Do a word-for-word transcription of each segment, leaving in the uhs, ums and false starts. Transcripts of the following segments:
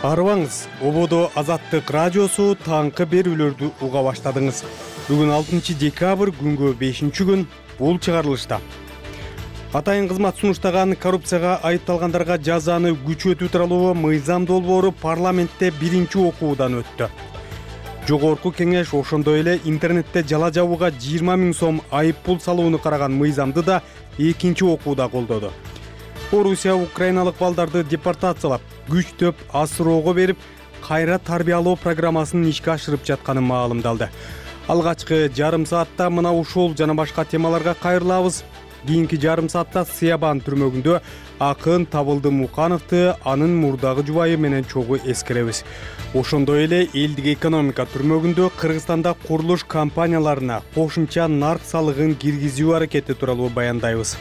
Арыбаңыз, Ободо Азаттык радиосу таңкы берүүлөрдү уга баштадыңыз. Бүгүн алтынчы декабрь күнгө бешинчи күн бул чыгарылышта. Атайын кызмат сунуштаган коррупцияга айыпталгандарга жазаны күчөтүү тууралуу мыйзам долбоору парламентте биринчи окуудан өттү. Жогорку кеңеш ошондой эле интернетте жала жабууга жыйырма миң сом айып пул салууну караган мыйзамды да экинчи окууда колдоду. Орусия украиналык балдарды депортациялап, күчтөп, асыроого берип, кайра тарбиялоо программасын ишке ашырып жатканы маалымдалды. Алгачкы жарым саатта мына ушул жана башка темаларга кайрылабыз. Кийинки жарым саатта Сыябан түрмөгүндө акын Табылды Мукановду анын мурдагы жубайы менен чогуу эскеребиз. Ошондой эле элдик экономика түрмөгүндө Кыргызстанда курулуш компанияларына кошумча нарк салыгын киргизүү аракети тууралуу баяндайбыз.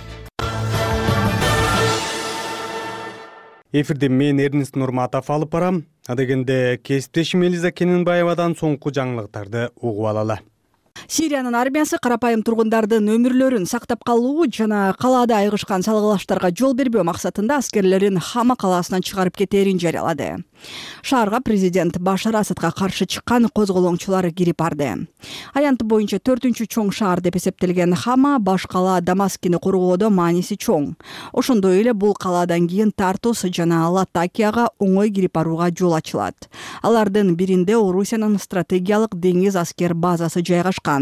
Эфирде мен Эрнест Нурматов алып барам. Адегенде кесиптешим Элиза Кененбаевадан соңку жаңылыктарды угуп алалы. Сириянын армиясы карапайым тургундардын өмүрлөрүн сактап калуу жана калаада айгышкан салгылаштарга жол бербөө максатында аскерлерин Хама калаасынан чыгарып кетээрин жарыялады. Шаарга президент Башар Асадка каршы чыккан козголоңчулар кирип барды. Аянты боюнча төртүнчү чоң шаар деп эсептелген Хама баш кала Дамаскини коргоодо мааниси чоң. Ошондой эле бул калаадан кийин Тартус жана Латакияга оңой кирип барууга жол ачылат. Алардын биринде Орусиянын стратегиялык деңиз аскер базасы жайгашкан.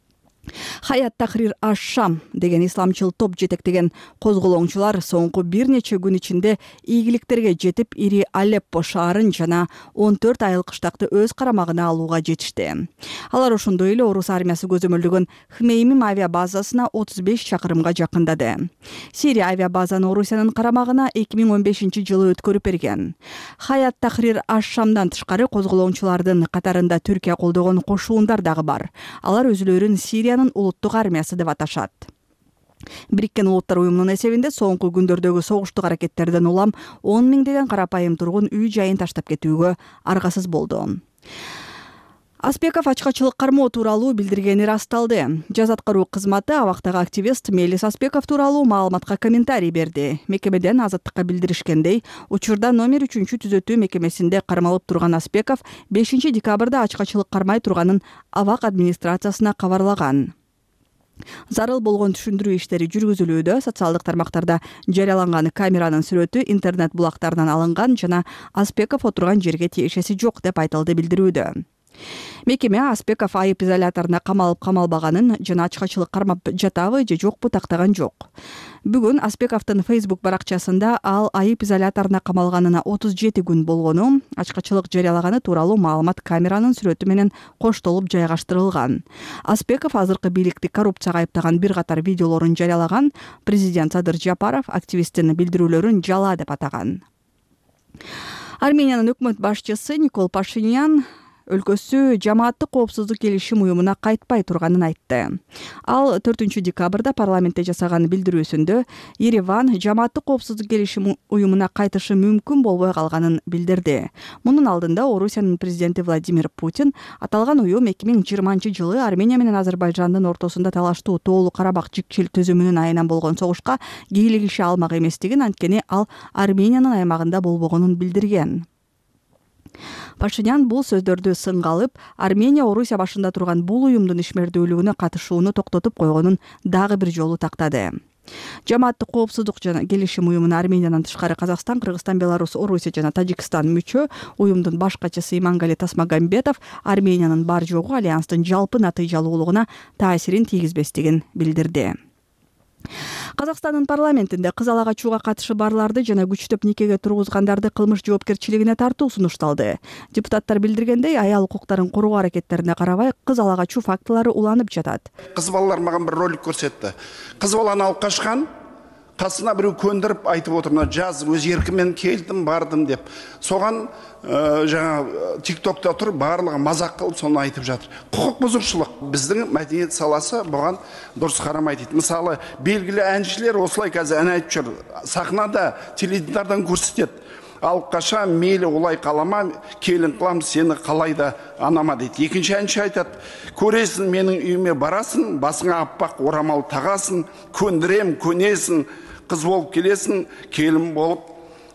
Хаят Тахрир аш-Шам деген исламчыл топ жетектеген козголоңчулар соңку бир нече күн ичинде ийгиликтерге жетип, ири Алеппо шаарын жана он төрт айыл кыштакты өз карамагына алууга жетишти. Алар ошондой эле орус армиясы көзөмөлдөгөн Хмеймим авиа базасына отуз беш чакырымга жакындады. Сирия авиа базаны Орусиянын карамагына эки миң он бешинчи жылы өткөрүп берген. Хаят Тахрир аш-Шамдан тышкары козголоңчулардын катарында Түркия колдогон кошуундар дагы бар. Алар өзүлөрүн Сирия улуттук армиясы деп аташат. Бириккен улуттар уюмунун эсебинде соңку күндөрдөгү согуштук аракеттерден улам он миңдеген карапайым тургун үй жайын таштап кетүүгө аргасыз болду. Аспеков ачкачылык кармоо тууралуу билдиргени расталды. Жаза аткаруу кызматы абактагы активист Мелис Аспеков тууралуу маалыматка комментарий берди. Мекемеден Азаттыкка билдиришкендей, учурда номер үчүнчү түзөтүү мекемесинде кармалып турган Аспеков бешинчи декабрда ачкачылык кармай турганын абак администрациясына кабарлаган. Зарыл болгон түшүндүрүү иштери жүргүзүлүүдө, социалдык тармактарда жарыяланган камеранын сүрөтү интернет булактарынан алынган жана Аспеков отурган жерге тиешеси жок деп айтылды билдирүүдө. Мекеме Аспеков айып изоляторуна камалып камалбаганын жана ачкачылык кармап жатабы же жокпу тактаган жок. Бүгүн Аспековдун Facebook баракчасында ал айып изоляторуна камалганына отуз жети күн болгону, ачкачылык жарыялаганы тууралуу маалымат камеранын сүрөтү менен коштолуп жайгаштырылган. Аспеков азыркы бийликти коррупцияга айыптаган бир катар видеолорун жарыялаган. Президент Садыр Жапаров активисттин билдирүүлөрүн жала деп атаган. Армениянын өкмөт башчысы Никол Пашинян өлкөсү жамааттык коопсуздук келишим уюмуна кайтпай турганын айтты. Ал төртүнчү декабрда парламентте жасаган билдирүүсүндө Ереван жамааттык коопсуздук келишим уюмуна кайтышы мүмкүн болбой калганын билдирди. Мунун алдында Орусиянын президенти Владимир Путин аталган уюм эки миң жыйырманчы жылы Армения менен Азербайжандын ортосунда талаштуу Тоолу Карабак жикчил түзүмүнүн айынан болгон согушка кийлигише алмак эместигин, анткени ал Армениянын аймагында болбогонун билдирген. Пашинян бул сөздөрдү сынга алып, Армения Орусия башында турган бул уюмдун ишмердүүлүгүнө катышууну токтотуп койгонун дагы бир жолу тактады. Жамааттык коопсуздук жана келишим уюмуна Армениядан тышкары Казакстан, Кыргызстан, Беларусь, Орусия жана Тажикстан мүчө. Уюмдун баш катчысы Имангали Тасмагамбетов Армениянын бар жогу альянстын жалпы натыйжалуулугуна таасирин тийгизбестигин билдирди. Казакстандын парламентинде кыз ала качууга катышы барларды жана күчтөп никеге тургузгандарды кылмыш жоопкерчилигине тартуу сунушталды. Депутаттар билдиргендей, аял укуктарын коргоо аракеттерине карабай, кыз ала качуу фактылары уланып жатат. Кыз балалар маган бир ролик көрсөттү. Кыз баланы алып качкан, касына бирөө көндүрүп айтып отурна, жаз өз эркиммен келдим, бардым деп. Соган жаңа тиктокта туруп барлыгы мазак кылып сону айтып жатыр. Кукук бузушулук. Биздин мәдениет саласы буган дурус карамай дейт. Мисалы, белгилүү әнчилер осылай казыр ән айтып жүр. Сахнада, теледидардан көрсөтөт. Алып каша мейли улай калама, келин кылам сени калайда анама дейт. Экинчи әнчи айтат, көресин менин үйүмө барасың, басыңа аппак орамал тагасың, көндүрем, көнесің, кыз болып келесің, келін болып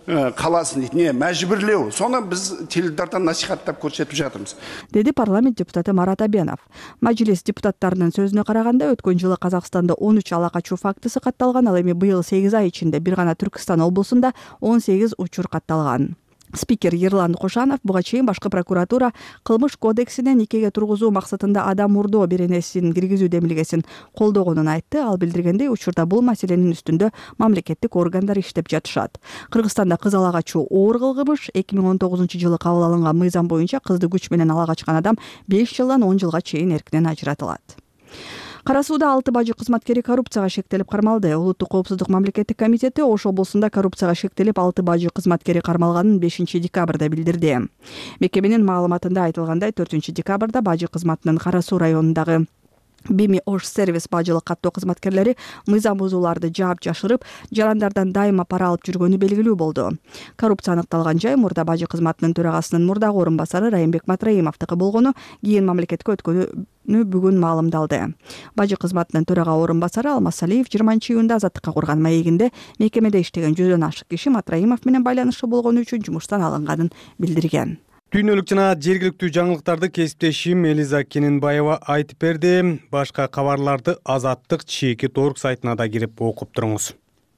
қаласын дейді, не мәжбүрлеу, соны біз теледидардан насихаттап көрсетіп жатырмыз, деди парламент депутаты Марат Абенов. Мажилис депутаттарынын сөзүнө караганда, өткөн жылы Казакстанда он үч ала качуу фактысы катталган, ал эми быйыл сегиз ай ичинде бир гана Түркстан облусунда он сегиз учур катталган. Спикер Ерлан Кошанов буга чейин башкы прокуратура кылмыш кодексине никеге тургузуу максатында адам урдоо беренесин киргизүү демилгесин колдогонун айтты. Ал билдиргендей, учурда бул маселенин үстүндө мамлекеттик органдар иштеп жатышат. Кыргызстанда кыз ала качуу оор кылмыш. эки миң он тогузунчу жылы кабыл алынган мыйзам боюнча кызды күч менен ала качкан адам беш жылдан он жылга чейин эркинен ажыратылат. Кара Сууда алты бажы кызматкери коррупцияга шектелип кармалды. Улуттук коопсуздук мамлекеттик комитети Ош облусунда коррупцияга шектелип алты бажы кызматкери кармалганын бешинчи декабрда билдирди. Мекеменин маалыматында айтылгандай, төртүнчү декабрда бажы кызматынын Кара Суу районундагы Бими Ош сервис бажылык каттоо кызматкерлери мыйзам бузууларды жаап жашырып, жарандардан дайыма пара алып жүргөнү белгилүү болду. Коррупция аныкталган жай мурда бажы кызматынын төрагасынын мурдагы орун басары Райымбек Матраимовдуку болгону кийин мамлекетке өткөнү бүгүн маалымдалды. Бажы кызматынын төрага орун басары Алмаз Салиев жыйырманчы июнда азаттыкка курган маегинде мекемеде иштеген жүздөн ашык киши Матраимов менен байланышы болгону үчүн жумуштан алынганын билдирген. Дүйнөлүк жана жергиликтүү жаңылыктарды кесиптешим Элиза Кененбаева айтып берди. Башка кабарларды Азаттык чеки торг сайтына да кирип окуп туруңуз.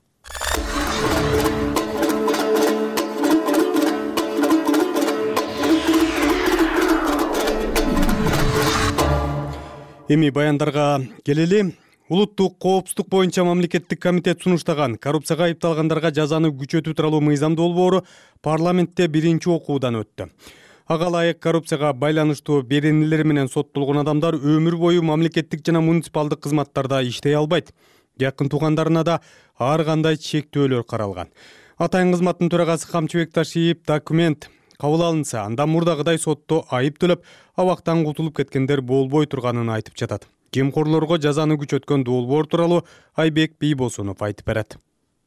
Эми баяндарга келели. Улуттук коопсуздук боюнча мамлекеттик комитет сунуштаган коррупцияга айыпталгандарга жазаны күчөтүү тууралуу мыйзам долбоору парламентте биринчи окуудан өттү. Ага ылайык коррупцияга байланыштуу беренелер менен соттолгон адамдар өмүр бою мамлекеттик жана муниципалдык кызматтарда иштей албайт. Жакын туугандарына да ар кандай чектөөлөр каралган. Атайын кызматтын төрагасы Камчыбек Ташиев документ кабыл алынса, андан мурдагыдай сотто айып төлөп, абактан кутулуп кеткендер болбой турганын айтып жатат. Жемкорлорго жазаны күчөткөн долбоор тууралуу Айбек Бийбосунов айтып берет.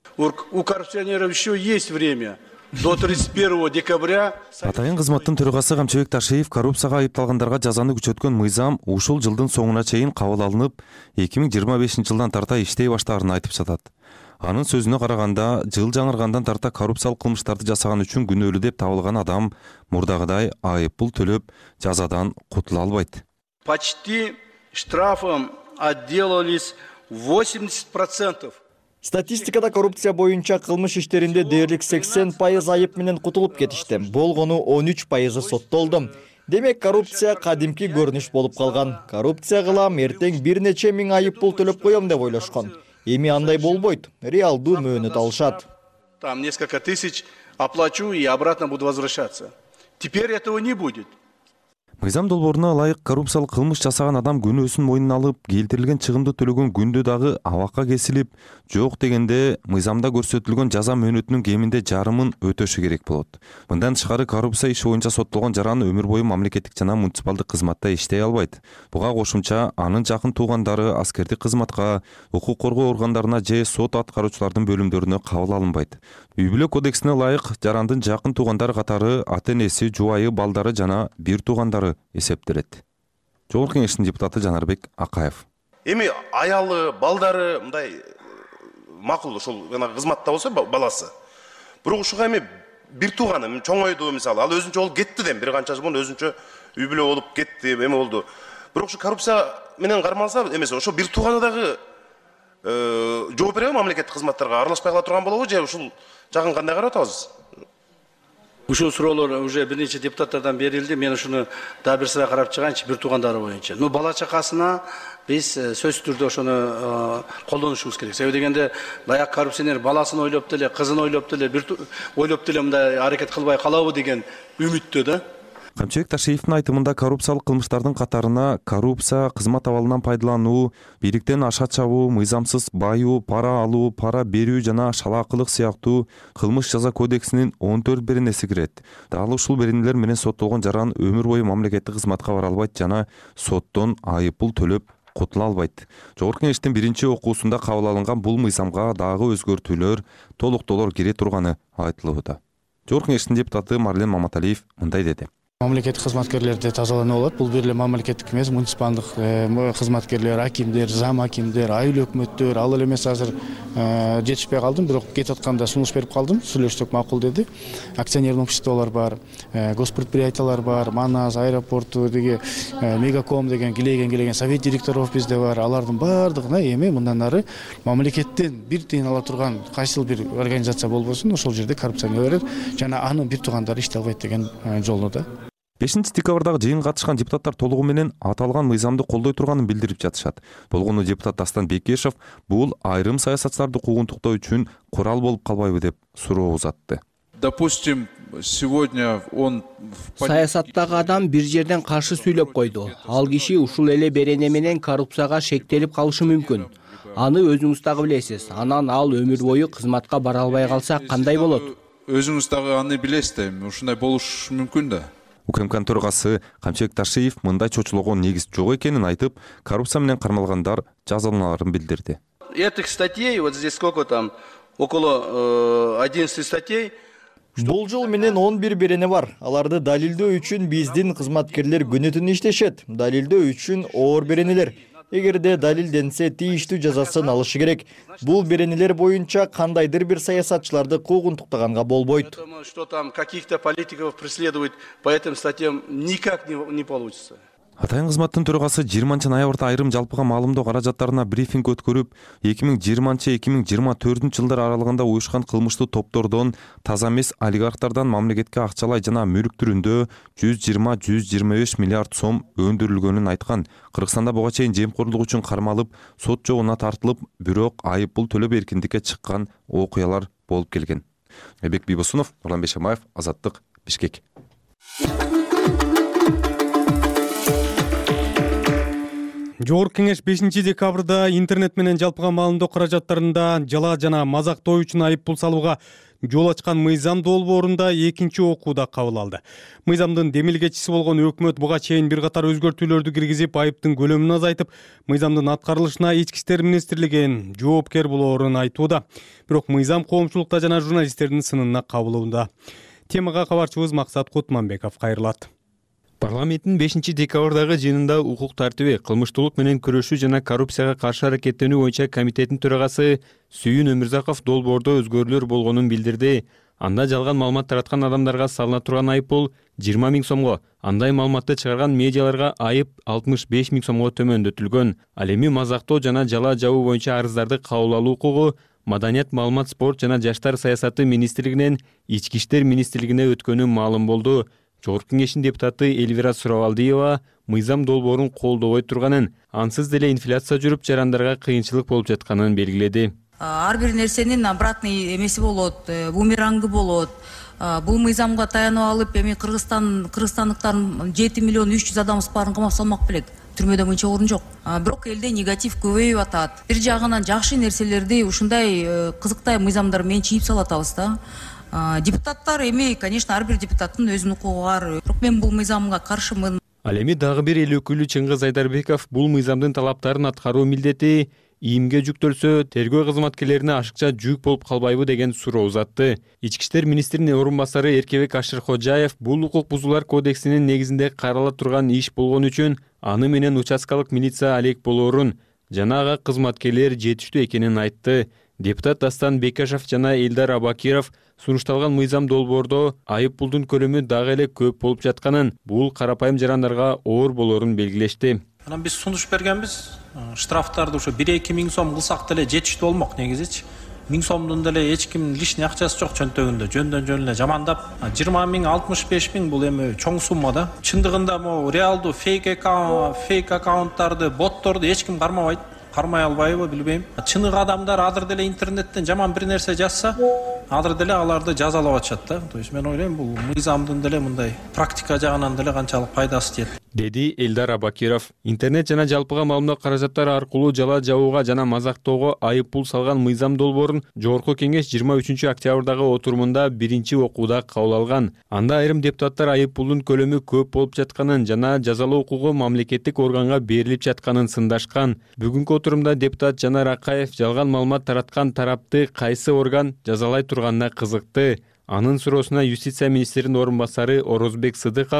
У коррупционеров еще есть время. До тридцать первого декабря. Атайын кызматтын төрагасы Камчыбек Ташиев коррупцияга айыпталгандарга жазаны күчөткөн мыйзам ушул жылдын соңуна чейин кабыл алынып, эки миң жыйырма бешинчи жылдан тарта иштей баштаарын айтып жатат. Анын сөзүнө караганда, жыл жаңыргандан тарта коррупциялык кылмыштарды жасаган үчүн күнөөлүү деп табылган адам мурдагыдай айып пул төлөп, жазадан кутула албайт. Почти штрафом отделались восемьдесят процентов. Статистикада коррупция боюнча кылмыш иштеринде дээрлик сексен пайыз айып менен кутулуп кетишти. Болгону он үч пайызы соттолду. Демек, коррупция кадимки көрүнүш болуп калган. Коррупция кылам, эртең бир нече миң айып пул төлөп коем деп ойлошкон. Эми андай болбойт. Реалдуу мөөнөт алышат. Там несколько тысяч оплачу и обратно буду возвращаться. Теперь этого не будет. Мыйзам долбооруна ылайык коррупциялык кылмыш жасаган адам күнөөсүн мойнуна алып, келтирилген чыгымды төлөгөн күндө дагы абакка кесилип, жок дегенде мыйзамда көрсөтүлгөн жаза мөөнөтүнүн кеминде жарымын өтөшү керек болот. Мындан тышкары коррупция иши боюнча соттолгон жаран өмүр бою мамлекеттик жана муниципалдык кызматта иштей албайт. Буга кошумча анын жакын туугандары аскердик кызматка, укук коргоо органдарына же сот аткаруучулардын бөлүмдөрүнө кабыл алынбайт. Үй бүлө кодексине ылайык жарандын жакын туугандары катары ата-энеси, жубайы, балдары жана бир туугандары эсептелет. Жогорку кеңештин депутаты Жанарбек Акаев. Эми аялы, балдары мындай макул ошол жана кызматта болсо баласы. Бирок ушуга эми бир тууганы чоңойду мисалы, ал өзүнчө болуп кетти дем, бир канча жыл өзүнчө үй бүлө болуп кетти, эме болду. Бирок ушу коррупция менен кармалса эмес, ошо бир тууганы дагы жооп береби мамлекеттик кызматтарга аралашпай кала турган болобу же ушул жагын кандай карап атабыз? Ушул суроолор уже бир нече депутаттардан берилди. Мен ушуну да бир сыра карап чыгайынчы бир туугандары боюнча. Ну, бала чакасына биз сөзсүз түрдө ошону колдонушубуз керек. Себеби дегенде баягы коррупционер баласын ойлоп деле, кызын ойлоп деле, бир ойлоп деле мындай аракет кылбай калабы деген үмүттө да. Камчыбек Ташиевдин айтымында коррупциялык кылмыштардын катарына коррупция, кызмат абалынан пайдалануу, бийликтен аша чабуу, мыйзамсыз байуу, пара алуу, пара берүү жана шалаакылык сыяктуу кылмыш жаза кодексинин он төрт беренеси кирет. Дал ушул беренелер менен соттолгон жаран өмүр бою мамлекеттик кызматка бара албайт жана соттон айып пул төлөп кутула албайт. Жогорку кеңештин биринчи окуусунда кабыл алынган бул мыйзамга дагы өзгөртүүлөр, толуктоолор кире турганы айтылууда. Жогорку кеңештин депутаты Марлен Маматалиев мындай деди. Мамлекеттик кызматкерлерди тазалануу болот. Бул бир эле мамлекеттик эмес, муниципалдык кызматкерлер, акимдер, зам акимдер, айыл өкмөттөр, ал эле эмес азыр жетишпей калдым, бирок кетип атканда сунуш берип калдым. Сүйлөшсөк макул деди. Акционерлик обществолор бар, госпредприятиялар бар, Манас, аэропорту деги, Мегаком деген килеген килеген совет директоров бизде бар. Алардын баардыгына эми мындан ары мамлекеттен бир тыйын ала турган кайсыл бир организация болбосун, ошол жерде коррупционерлер жана анын бир туугандары иште албайт деген жолу да. бешинчи декабрдагы жыйынга катышкан депутаттар толугу менен аталган мыйзамды колдой турганын билдирип жатышат. Болгону депутат Дастан Бекешев бул айрым саясатчыларды куугунтуктоо үчүн курал болуп калбайбы деп суроо узатты. Допустим, сегодня он саясаттагы адам бир жерден каршы сүйлөп койду. Ал киши ушул эле берене менен коррупцияга шектелип калышы мүмкүн. Аны өзүңүз дагы билесиз. Анан ал өмүр бою кызматка бара албай калса кандай болот? Өзүңүз дагы аны билесиз да, ушундай болуш мүмкүн да. УКМКнын төрагасы Камчыбек Ташиев мындай чочулоого негиз жок экенин айтып, коррупция менен кармалгандар жазаланаарын билдирди. Этих статей, вот здесь сколько там, около одиннадцати статей. Бул жыл менен он бир берене бар. Аларды далилдөө үчүн биздин кызматкерлер күнү түнү иштешет. Далилдөө үчүн оор беренелер. Эгерде далилденсе тийиштүү жазасын алышы керек. Бул беренелер боюнча кандайдыр бир саясатчыларды куугунтуктаганга болбойт. Что там каких-то политиков преследует по этим статьям никак не получится. Атайын кызматтын төрагасы жыйырманчы ноябрда айрым жалпыга маалымдоо каражаттарына брифинг өткөрүп, эки миң жыйырманчы эки миң жыйырма төртүнчү жылдар аралыгында уюшкан кылмыштуу топтордон таза эмес олигархтардан мамлекетке акчалай жана мүлк түрүндө жүз жыйырма жүз жыйырма беш миллиард сом өндүрүлгөнүн айткан. Кыргызстанда буга чейин жемкорлук үчүн кармалып, сот жогуна тартылып, бирок айып пул төлөп эркиндикке чыккан окуялар болуп келген. Эбек Бибосунов, Нурлан Бешемаев, Азаттык, Бишкек. Жогорку кеңеш бешинчи декабрда интернет менен жалпыга маалымдоо каражаттарында жала жана мазактоо үчүн айып пул салууга жол ачкан мыйзам долбоорунда экинчи окууда кабыл алды. Мыйзамдын демилгечиси болгон өкмөт буга чейин бир катар өзгөртүүлөрдү киргизип, айыптын көлөмүн азайтып, мыйзамдын аткарылышына Ички иштер министрлигинин жоопкер болоорун айтууда. Бирок мыйзам коомчулукта жана журналисттердин сынына кабылууда. Темага кабарчыбыз Максат Кутманбеков кайрылат. Парламенттин бешинчи декабрдагы жыйынында укук тартиби, кылмыштуулук менен күрөшүү жана коррупцияга каршы аракеттенүү боюнча комитеттин төрагасы Сүйүн Өмүрзаков долбоордо өзгөрүүлөр болгонун билдирди. Анда жалган маалымат тараткан адамдарга салына турган айып пул жыйырма миң сомго, андай маалыматты чыгарган медиаларга айып алтымыш беш миң сомго төмөндөтүлгөн. Ал эми мазактоо жана жала жабуу боюнча арыздарды кабыл алуу укугу Маданият, маалымат, спорт жана жаштар саясаты министрлигинен Ички иштер министрлигине өткөнү маалым болду. Жогорку кеңештин депутаты Эльвира Суравалдиева мыйзам долбоорун колдобой турганын, ансыз деле инфляция жүрүп, жарандарга кыйынчылык болуп жатканын белгиледи. Ар бир нерсенин обратный эмеси болот, бумерангы болот. Бул мыйзамга таянып алып, эми Кыргызстан кыргызстандыктардын жети миллион үч жүз адамыбыз баарын камап салмак белек. Түрмөдө мынча орун жок. Бирок элде негатив көбөйүп атат. Бир жагынан жакшы нерселерди ушундай кызыктай мыйзамдар менен чийип салатабыз да. Депутаттар эми, конечно, ар бир депутаттын өзүнүн укугу бар. Бирок мен бул мыйзамга каршымын. Ал эми дагы бир эл өкүлү Чыңгыз Айдарбеков бул мыйзамдын талаптарын аткаруу милдети ийимге жүктөлсө, тергөө кызматкерлерине ашыкча жүк болуп калбайбы деген суроо узатты. Ички иштер министринин орун басары Эркебек Ашыркожаев бул укук бузуулар кодексинин негизинде карала турган иш болгон үчүн аны менен участкалык милиция алек болоорун жана ага кызматкерлер жетиштүү экенин айтты. Депутат Дастан Бекешев жана Элдар Абакиров сунушталган мыйзам долбоордо айып пулдун көлөмү дагы эле көп болуп жатканын, бул карапайым жарандарга оор болоорун белгилешти. Анан биз сунуш бергенбиз, штрафтарды ушу бир эки миң сом кылсак деле жетиштүү болмок негизичи. миң сомдун деле эч ким лишний акчасы жок чөнтөгүндө, жөндөн жөн эле жамандап. жыйырма миң, алтымыш беш миң бул эми чоң сумма да. Чындыгында могу реалдуу фейк аккаунт, фейк аккаунттарды, ботторду эч ким кармабайт. Кармай албайбы билбейм. Чыныгы адамдар азыр деле интернеттен жаман бир нерсе жазса, азыр деле аларды жазалап атышат да. То есть мен ойлойм бул мыйзамдын деле мындай практика жагынан деле канчалык пайдасы тиет. Деди Элдар Абакиров. Интернет жана жалпыга маалымдоо каражаттары аркылуу жала жабууга жана мазактоого айып пул салган мыйзам долбоорун Жогорку кеңеш жыйырма үчүнчү октябрдагы отурумунда биринчи окууда кабыл алган. Анда айрым депутаттар айып пулдун көлөмү көп болуп жатканын жана жазалоо укугу мамлекеттик органга берилип жатканын сындашкан. Бүгүнкү отурумда депутат Жанар Акаев жалган маалымат тараткан тарапты кайсы орган жазалай турганына кызыкты. Анын суроосуна юстиция министринин орун басары Орозбек Сыдыков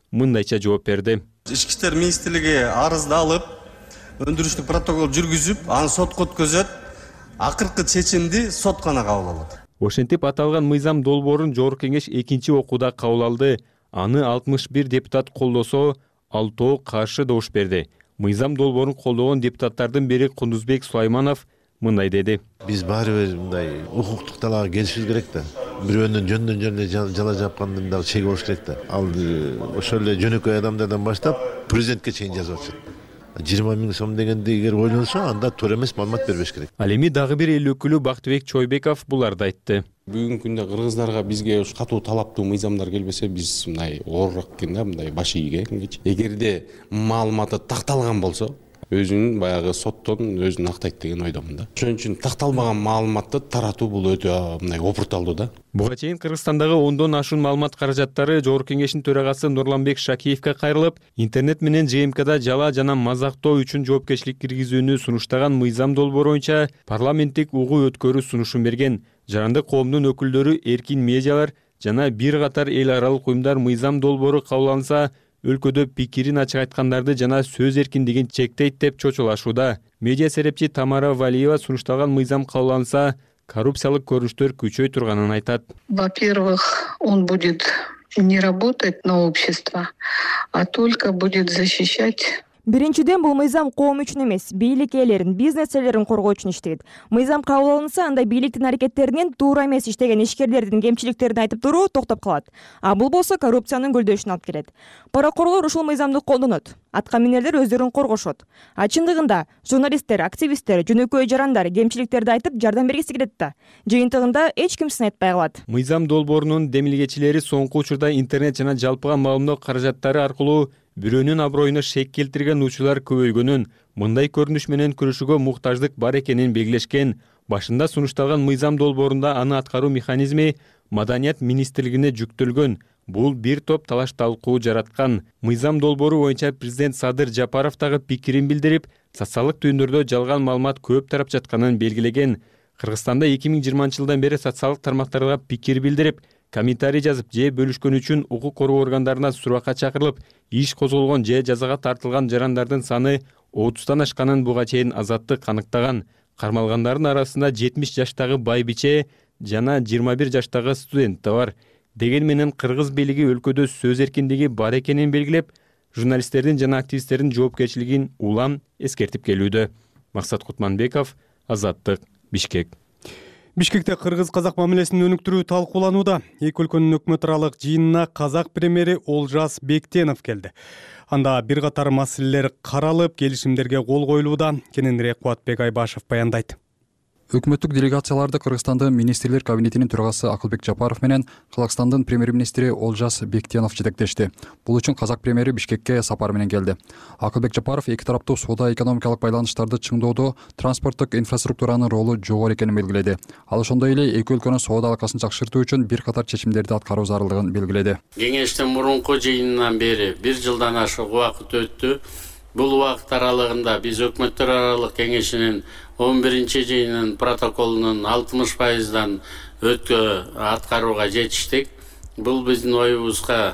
мындайча жооп берди. Ички иштер министрлиги арызды алып, өндүрүштүк протокол жүргүзүп, аны сотко өткөзөт. Акыркы чечимди сот гана кабыл алат. Ошентип аталган мыйзам долбоорун Жогорку Кеңеш экинчи окууда кабыл алды. Аны алтымыш бир депутат колдосо, алтоо каршы добуш берди. Мыйзам долбоорун колдогон депутаттардын бири Кундузбек Сулайманов мындай деди. Биз баары бир мындай укуктук талаага келишибиз керек да. Бирөөнүн жөндөн жөн эле жала жапкандын дагы чеги болуш керек да. Ал ошол эле жөнөкөй адамдардан баштап президентке чейин жазып атышат. жыйырма миң сом дегенди эгер ойлонсо, анда туура эмес маалымат бербеш керек. Ал эми дагы бир эл өкүлү Бактыбек Чойбеков буларды айтты. Бүгүнкү күндө кыргыздарга бизге катуу талаптуу мыйзамдар келбесе, биз мындай оорураак экен да, мындай баш ийгенчи. Эгерде маалыматы такталган болсо, өзүнүн баягы соттон өзүн актайт деген ойдомун да. Ошон үчүн такталбаган маалыматты таратуу бул өтө мындай опурталдуу да. Буга чейин Кыргызстандагы ондон ашуун маалымат каражаттары Жогорку Кеңештин төрагасы Нурланбек Шакиевке кайрылып, интернет менен Ж М Кда жала жана мазактоо үчүн жоопкерчилик киргизүүнү сунуштаган мыйзам долбоору боюнча парламенттик угуу өткөрүү сунушун берген. Жарандык коомдун өкүлдөрү, эркин медиалар жана бир катар эл аралык уюмдар мыйзам долбоору кабыл алынса, өлкөдө пикирин ачык айткандарды жана сөз эркиндигин чектейт деп чочулашууда. Медиа серепчи Тамара Валиева сунушталган мыйзам кабыл алынса, коррупциялык көрүнүштөр күчөй турганын айтат. Во-первых, он будет не работать на общество, а только будет защищать. Биринчиден, бул мыйзам коом үчүн эмес, бийлик ээлерин, бизнес ээлерин коргоо үчүн иштейт. Мыйзам кабыл алынса, анда бийликтин аракеттеринен туура эмес иштеген ишкерлердин кемчиликтерин айтып туруу токтоп калат. А бул болсо коррупциянын гүлдөшүнө алып келет. Паракорлор ушул мыйзамды колдонот. Атка минерлер өздөрүн коргошот. А чындыгында журналисттер, активисттер, жөнөкөй жарандар кемчиликтерди айтып жардам бергиси келет да. Жыйынтыгында эч ким сын айтпай калат. Мыйзам долбоорунун демилгечилери соңку учурда интернет жана жалпыга маалымдоо каражаттары аркылуу бирөөнүн аброюна шек келтирген учурлар көбөйгөнүн, мындай көрүнүш менен күрөшүүгө муктаждык бар экенин белгилешкен. Башында сунушталган мыйзам долбоорунда аны аткаруу механизми Маданият министрлигине жүктөлгөн. Бул бир топ талаш талкуу жараткан. Мыйзам долбоору боюнча президент Садыр Жапаров дагы пикирин билдирип, социалдык түйүндөрдө жалган маалымат көп тарап жатканын белгилеген. Кыргызстанда эки миң жыйырманчы жылдан бери социалдык тармактарга пикир билдирип, комментарий жазып же бөлүшкөн үчүн укук коргоо органдарына суракка чакырылып, иш козголгон же жазага тартылган жарандардын саны отуздан ашканын буга чейин Азаттык аныктаган. Кармалгандардын арасында жетимиш жаштагы байбиче жана жыйырма бир жаштагы студент да бар. Деген менен кыргыз бийлиги өлкөдө сөз эркиндиги бар экенин белгилеп, журналисттердин жана активисттердин жоопкерчилигин улам эскертип келүүдө. Максат Кутманбеков, Азаттык, Бишкек. Бишкекте кыргыз-казак мамилесин өнүктүрүү талкууланууда. Эки өлкөнүн өкмөт аралык жыйынына казак премьери Олжас Бектенов келди. Анда бир катар маселелер каралып, келишимдерге кол коюлууда. Кененирээк Кубатбек Айбашев баяндайт. Өкмөттүк делегацияларды Кыргызстандын министрлер кабинетинин төрагасы Акылбек Жапаров менен Казакстандын премьер-министри Олжас Бектенов жетектешти. Бул үчүн казак премьери Бишкекке сапар менен келди. Акылбек Жапаров эки тараптуу соода-экономикалык байланыштарды чыңдоодо транспорттук инфраструктуранын ролу жогору экенин белгиледи. Ал ошондой эле эки өлкөнүн соода алакасын жакшыртуу үчүн бир катар чечимдерди аткаруу зарылдыгын белгиледи. Кеңештин мурунку жыйынынан бери бир жылдан ашык убакыт өттү. Бул убакыт аралыгында биз өкмөттөр аралык кеңешинин он биринчи жыйынын протоколунун алтымыш пайыздан өткө аткарууга жетиштик. Бул биздин оюбузга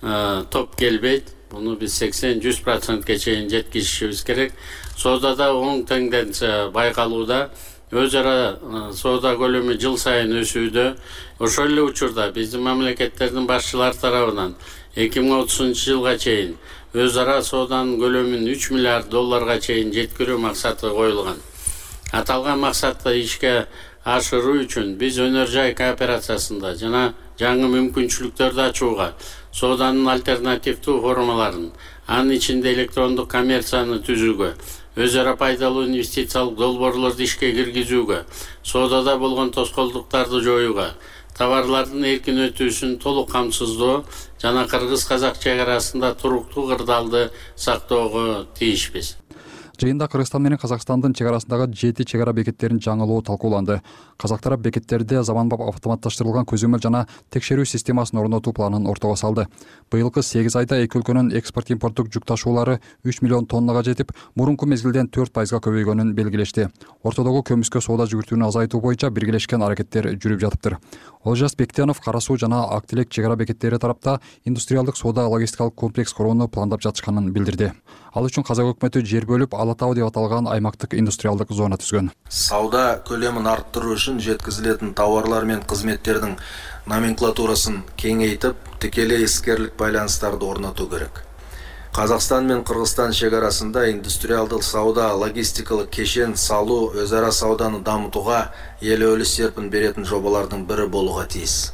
топ келбейт. Буну биз сексен жүз процентке чейин жеткизишибиз керек. Соодада оң тенденция байкалууда. Өз ара соода көлөмү жыл сайын өсүүдө. Ошол эле учурда биздин мамлекеттердин башчылары тарабынан эки миң отузунчу жылга чейин өз ара сооданын көлөмүн үч миллиард долларга чейин жеткирүү максаты коюлган. Аталган максатты ишке ашыруу үчүн биз өнөр жай кооперациясында жана жаңы мүмкүнчүлүктөрдү ачууга, сооданын альтернативдүү формаларын, анын ичинде электрондук коммерцияны түзүүгө, өз ара пайдалуу инвестициялык долбоорлорду ишке киргизүүгө, соодада болгон тоскоолдуктарды жоюуга, товарлардын эркин өтүүсүн толук камсыздоо жана кыргыз-казак чек арасында туруктуу кырдаалды сактоого тийишпиз. Жыйында Кыргызстан менен Казакстандын чек арасындагы жети чек ара бекеттерин жаңылоо талкууланды. Казак тарап бекеттерде заманбап автоматташтырылган көзөмөл жана текшерүү системасын орнотуу планын ортого салды. Быйылкы сегиз айда эки өлкөнүн экспорт импорттук жүк ташуулары үч миллион тоннага жетип, мурунку мезгилден төрт пайызга көбөйгөнүн белгилешти. Ортодогу көмүскө соода жүгүртүүнү азайтуу боюнча биргелешкен аракеттер жүрүп жатыптыр. Олжас Бектенов Кара суу жана Ак Тилек чек ара бекеттери тарапта индустриалдык соода логистикалык комплекс курууну пландап жатышканын билдирди. Ал үчүн Казак өкмөтү жер бөлүп Ала Тау деп аталган аймактык индустриалдык зона түзгөн. Сауда көлөмүн арттыруу үчүн жеткизилетін товарлар мен кызметтердин номенклатурасын кеңейтип, тикелей искерлик байланыстарды орнотуу керек. Казакстан мен Кыргызстан чек арасында индустриалдык сауда, логистикалык кешен салуу, өз ара сауданы дамытууга элөөлүү серпин беретін жобалардын бири болууга тийис.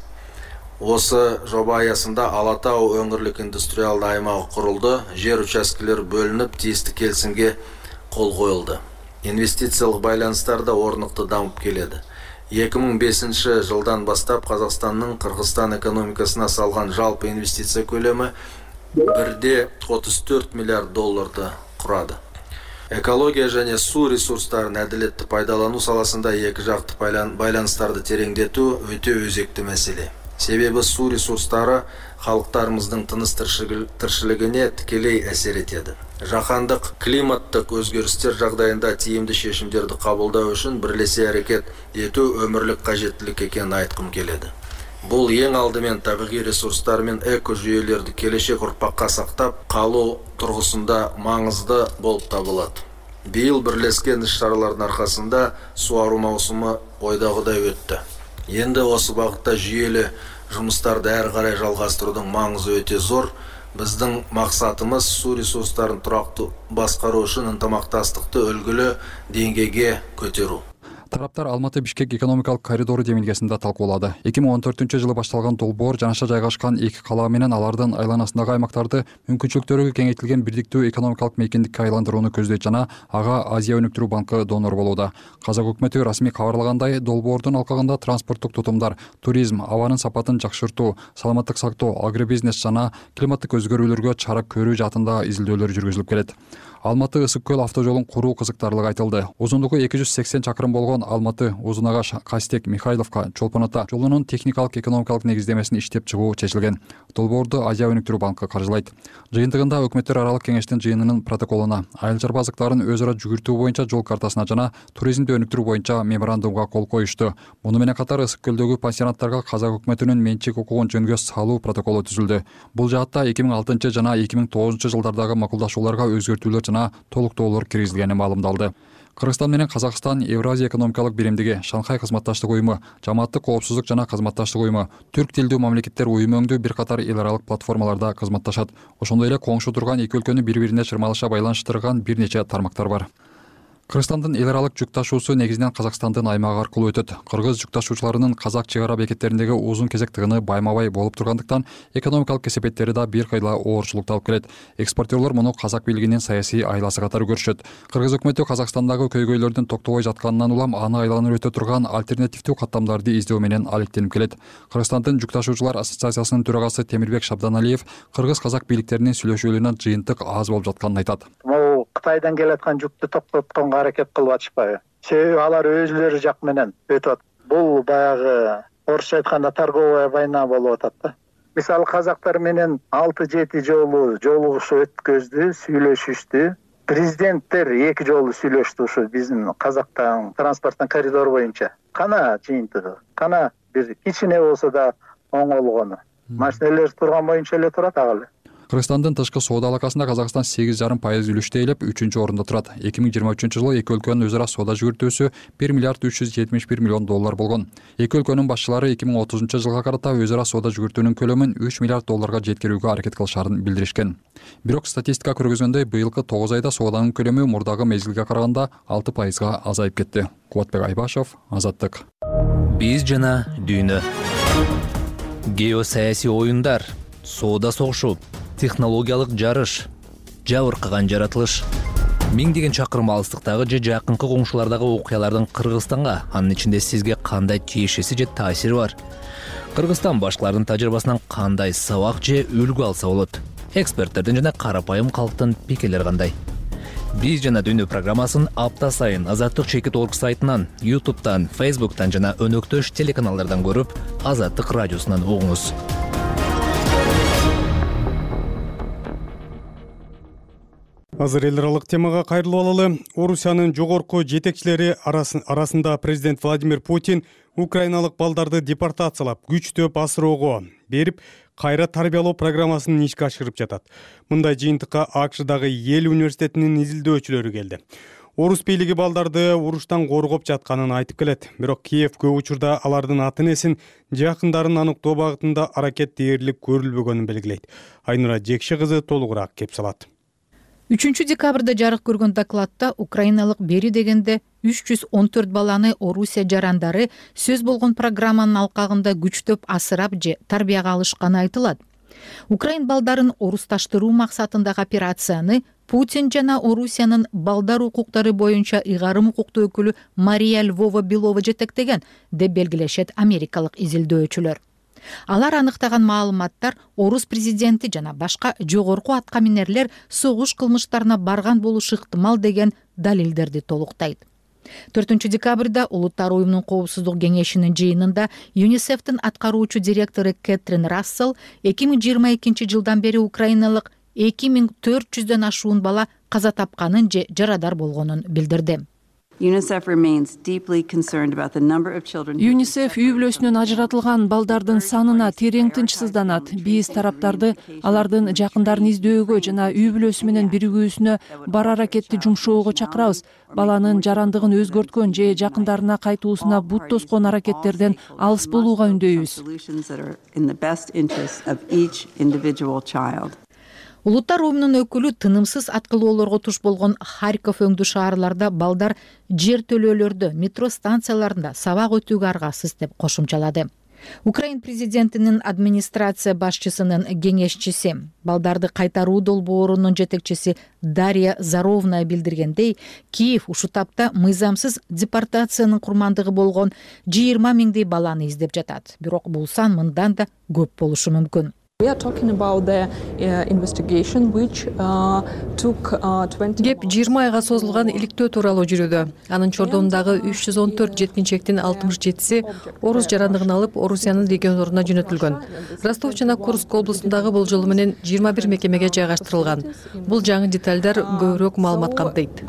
Осы жоба аясында Ала Тау өңүрлүк индустриалды аймагы курулду, жер участкелери бөлүнүп, тиісті келісимге кол коюлду. Инвестициялык байланыстар да орнуктуу дамып келеді. эки миң бешинчи жылдан бастап Казакстандын Кыргызстан экономикасына салган жалпы инвестиция көлөмү бирде отуз төрт миллиард долларды курады. Экология және суу ресурстарын әділетті пайдалануу саласында эки жакты байланыстарды тереңдетүү өтө өзекті маселе. Себебі су ресурстары халықтарымыздың тыныс тіршілігіне тікелей әсер етеді. Жаһандық климаттық өзгерістер жағдайында тиімді шешімдерді қабылдау үшін бірлесе әрекет ету өмірлік қажеттілік екенін айтқым келеді. Бұл ең алдымен табиғи ресурстар мен экожүйелерді келешек ұрпаққа сақтап қалу тұрғысында маңызды болып табылады. Биыл бірлескен іс-шаралардың арқасында суару маусымы ойдағыдай өтті. Енді осы бағытта жүйелі жұмыстарды әрі қарай жалғастырудың маңызы өте зор. Біздің мақсатымыз су ресурстарын тұрақты басқару үшін ынтымақтастықты үлгілі деңгейге көтеру. Тараптар Алматы Бишкек экономикалык коридору демилгесинде талкуулады. эки миң он төртүнчү жылы башталган долбоор жанаша жайгашкан эки кала менен алардын айланасындагы аймактарды мүмкүнчүлүктөрү кеңейтилген бирдиктүү экономикалык мейкиндикке айландырууну көздөйт жана ага Азия өнүктүрүү банкы донор болууда. Казак өкмөтү расмий кабарлагандай, долбоордун алкагында транспорттук тутумдар, туризм, абанын сапатын жакшыртуу, саламаттык сактоо, агробизнес жана климаттык өзгөрүүлөргө чара көрүү жаатында изилдөөлөр жүргүзүлүп келет. Алматы Ысык көл автожолун куруу кызыктарлыгы айтылды. Узундугу эки жүз сексен чакырым болгон Алматы Узунагаш Кастек Михайловка Чолпон Ата жолунун техникалык экономикалык негиздемесин иштеп чыгуу чечилген. Долбоорду Азия өнүктүрүү банкы каржылайт. Жыйынтыгында өкмөттөр аралык кеңештин жыйынынын протоколуна, айыл чарба азыктарын өз ара жүгүртүү боюнча жол картасына жана туризмди өнүктүрүү боюнча меморандумга кол коюшту. Муну менен катар Ысык көлдөгү пансионаттарга казак өкмөтүнүн менчик укугун жөнгө салуу протоколу түзүлдү. Бул жаатта эки миң алтынчы жана эки миң тогузунчу жылдардагы макулдашууларга өзгөртүүлөр жана толуктоолор киргизилгени маалымдалды. Кыргызстан менен Казакстан Евразия экономикалык биримдиги, Шанхай кызматташтык уюму, Жамааттык коопсуздук жана кызматташтык уюму, түрк тилдүү мамлекеттер уюму өңдүү бир катар эл аралык платформаларда кызматташат. Ошондой эле коңшу турган эки өлкөнү бири-бирине чырмалыша байланыштырган бир нече тармактар бар. Кыргызстандын эл аралык жүк ташуусу негизинен Казакстандын аймагы аркылуу өтөт. Кыргыз жүк ташуучуларынын казак чек ара бекеттериндеги узун кезек тыгыны байма-бай болуп тургандыктан экономикалык кесепеттери да бир кыйла оорчулукта алып келет. Экспортерлор муну казак бийлигинин саясий айласы катары көрүшөт. Кыргыз өкмөтү Казакстандагы көйгөйлөрдүн токтобой жатканынан улам аны айланып өтө турган альтернативдүү каттамдарды издөө менен алектенип келет. Кыргызстандын жүк ташуучулар ассоциациясынын төрагасы Темирбек Шабданалиев кыргыз-казак бийликтеринин сүйлөшүүлөрүнөн жыйынтык аз болуп жатканын айтат. Кытайдан келаткан жүктү токтотконго аракет кылып атышпайбы? Себеби алар өзүлөрү жак менен өтөт. Бул баягы орусча айтканда торговая война болуп атат да. Мисалы казактар менен алты жети жолу жолугушуу өткөздү, сүйлөшүштү. Президенттер эки жолу сүйлөштү ушу биздин Казактан транспорттун коридору боюнча. Кана жыйынтыгы, кана бир кичине болсо да оңолгону. Машиналар турган боюнча эле турат ага эле. Кыргызстандын тышкы соода алакасында Казакстан сегиз жарым пайыз үлүштө ээлеп үчүнчү орунда турат. эки миң жыйырма үчүнчү жылы эки өлкөнүн өз ара соода жүгүртүүсү бир миллиард үч жүз жетимиш бир миллион доллар болгон. Эки өлкөнүн башчылары эки миң отузунчу жылга карата өз ара соода жүгүртүүнүн көлөмүн үч миллиард долларга жеткирүүгө аракет кылышарын билдиришкен. Бирок статистика көргөзгөндөй быйылкы тогуз айда сооданын көлөмү мурдагы мезгилге караганда алты пайызга азайып кетти. Кубатбек Айбашев, Азаттык. Биз жана дүйнө. Геосаясий оюндар, соода согушу, технологиялык жарыш, жабыркаган жаратылыш. Миңдеген чакырым алыстыктагы же жакынкы коңшулардагы окуялардын Кыргызстанга, анын ичинде сизге кандай тиешеси же таасири бар? Кыргызстан башкалардын тажрыйбасынан кандай сабак же үлгү алса болот? Эксперттердин жана карапайым калктын пикирлери кандай? Биз жана Дүйнө программасын апта сайын Азаттык чекит точка орг сайтынан, ютубтан, фейсбуктан жана өнөктөш телеканалдардан көрүп, Азаттык радиосунан угуңуз. Азыр эл аралык темага кайрылып алалы. Орусиянын жогорку жетекчилери арасында президент Владимир Путин украиналык балдарды депортациялап, күчтөп асыроого берип, кайра тарбиялоо программасын ишке ашырып жатат. Мындай жыйынтыкка АКШдагы Йель университетинин изилдөөчүлөрү келди. Орус бийлиги балдарды уруштан коргоп жатканын айтып келет. Бирок Киев көп учурда алардын ата-энесин, жакындарын аныктоо багытында аракет дээрлик көрүлбөгөнүн белгилейт. Айнура Жекши кызы толугураак кеп салат. үчүнчү декабрда жарык көргөн докладта украиналык бери дегенде үч жүз он төрт баланы Орусия жарандары сөз болгон программанын алкагында күчтөп асырап же тарбияга алышканы айтылат. Украин балдарын орусташтыруу максатындагы операцияны Путин жана Орусиянын балдар укуктары боюнча ыйгарым укуктуу өкүлү Мария Львова Белова жетектеген деп белгилешет америкалык изилдөөчүлөр. Алар аныктаган маалыматтар Орус президенти жана башка жогорку аткаминерлер согуш кылмыштарына барган болушу ыктымал деген далилдерди толуктайт. төртүнчү декабрда Улуттар уюмунун коопсуздук кеңешинин жыйынында ЮНИСЕФтин аткаруучу директору Кэтрин Рассел эки миң жыйырма экинчи жылдан бери украиналык эки миң төрт жүздөн ашуун бала каза тапканын же жарадар болгонун билдирди. ЮНИСЕФ үй бүлөсүнөн ажыратылган балдардын санына терең тынчсызданат. Биз тараптарды алардын жакындарын издөөгө жана үй бүлөсү менен биригүүсүнө бар аракетти жумшоого чакырабыз. Баланын жарандыгын өзгөрткөн же жакындарына кайтуусуна бут тоскон аракеттерден алыс болууга үндөйбүз. Улуттар уюмунун өкүлү тынымсыз аткылоолорго туш болгон Харьков өңдүү шаарларда балдар жер төлөөлөрдө, метро станцияларында сабак өтүүгө аргасыз деп кошумчалады. Украин президентинин администрация башчысынын кеңешчиси, балдарды кайтаруу долбоорунун жетекчиси Дарья Заровна билдиргендей, Киев ушу тапта мыйзамсыз депортациянын курмандыгы болгон жыйырма миңдей баланы издеп жатат. Бирок бул сан мындан да көп болушу мүмкүн. Кеп жыйырма айга созулган иликтөө тууралуу жүрүүдө. Анын чордонундагы үч жүз он төрт жеткинчектин алтымыш жетиси орус жарандыгын алып Орусиянын региондоруна жөнөтүлгөн. Ростов жана Курск облусундагы болжолу менен жыйырма бир мекемеге жайгаштырылган. Бул жаңы деталдар көбүрөөк маалымат камтыйт.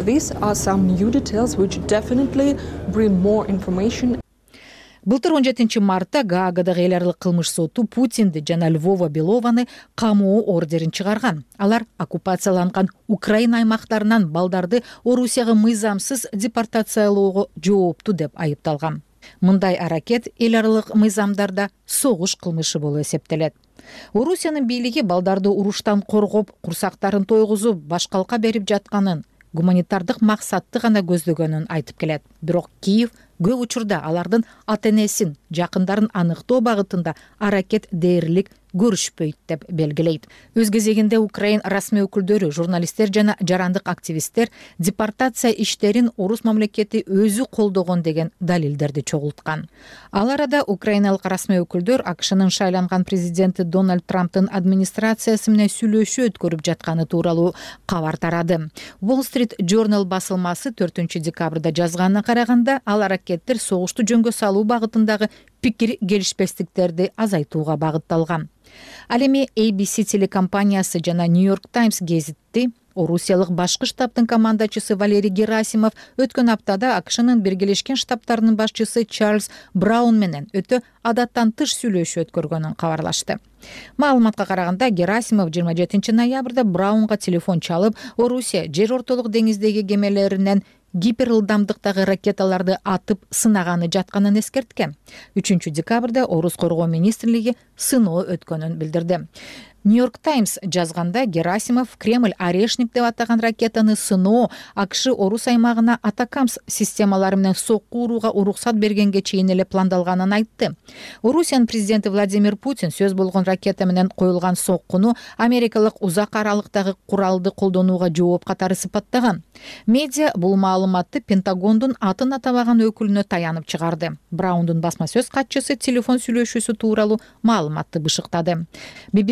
Былтыр он жетинчи мартта Гаагадагы эл аралык кылмыш соту Путинди жана Львова Белованы камоо ордерин чыгарган. Алар оккупацияланган Украина аймактарынан балдарды Орусияга мыйзамсыз депортациялоого жоопту деп айыпталган. Мындай аракет эл аралык мыйзамдарда согуш кылмышы болуп эсептелет. Орусиянын бийлиги балдарды уруштан коргоп, курсактарын тойгузуп, башкалка берип жатканын, гуманитардык максатты гана көздөгөнүн айтып келет. Бирок Киев көп учурда алардын ата-энесин, жакындарын аныктоо багытында аракет дээрлик көрүшпөйт деп белгилейт. Өз кезегинде Украин расмий өкүлдөрү, журналисттер жана жарандык активисттер депортация иштерин Орус мамлекети өзү колдогон деген далилдерди чогулткан. Ал арада украиналык расмий өкүлдөр АКШнын шайланган президенти Дональд Трамптын администрациясы менен сүйлөшүү өткөрүп жатканы тууралуу кабар тарады. Wall Street Journal басылмасы төртүнчү декабрда жазганына караганда, ал аракеттер согушту жөнгө салуу багытындагы пикир келишпестиктерди азайтууга багытталган. Ал эми A B C телекомпаниясы жана New York Times гезитти Орусиялык башкы штабтын командачысы Валерий Герасимов өткөн аптада АКШнын Биргелешкен Штаттарынын башчысы Чарльз Браун менен өтө адаттан тыш сүйлөшүү өткөргөнүн кабарлашты. Маалыматка караганда, Герасимов жыйырма жетинчи ноябрда Браунга телефон чалып, Орусия жер ортолук деңиздеги кемелеринен гиперылдамдыктагы ракеталарды атып сынаганы жатканын эскерткен. үчүнчү декабрда Орус коргоо министрлиги сыноо өткөнүн билдирди. New York Times жазганда, Герасимов Кремль Орешник деп атаган ракетаны сыноо АКШ Орус аймагына Атакамс системалары менен сокку урууга уруксат бергенге чейин эле пландалганын айтты. Орусиянын президенти Владимир Путин сөз болгон ракета менен коюлган соккуну америкалык узак аралыктагы куралды колдонууга жооп катары сыпаттаган. Медиа бул маалыматты Пентагондун атын атабаган өкүлүнө таянып чыгарды. Браундун басма сөз катчысы телефон сүйлөшүүсү тууралуу маалыматты бышыктады. B B C Москва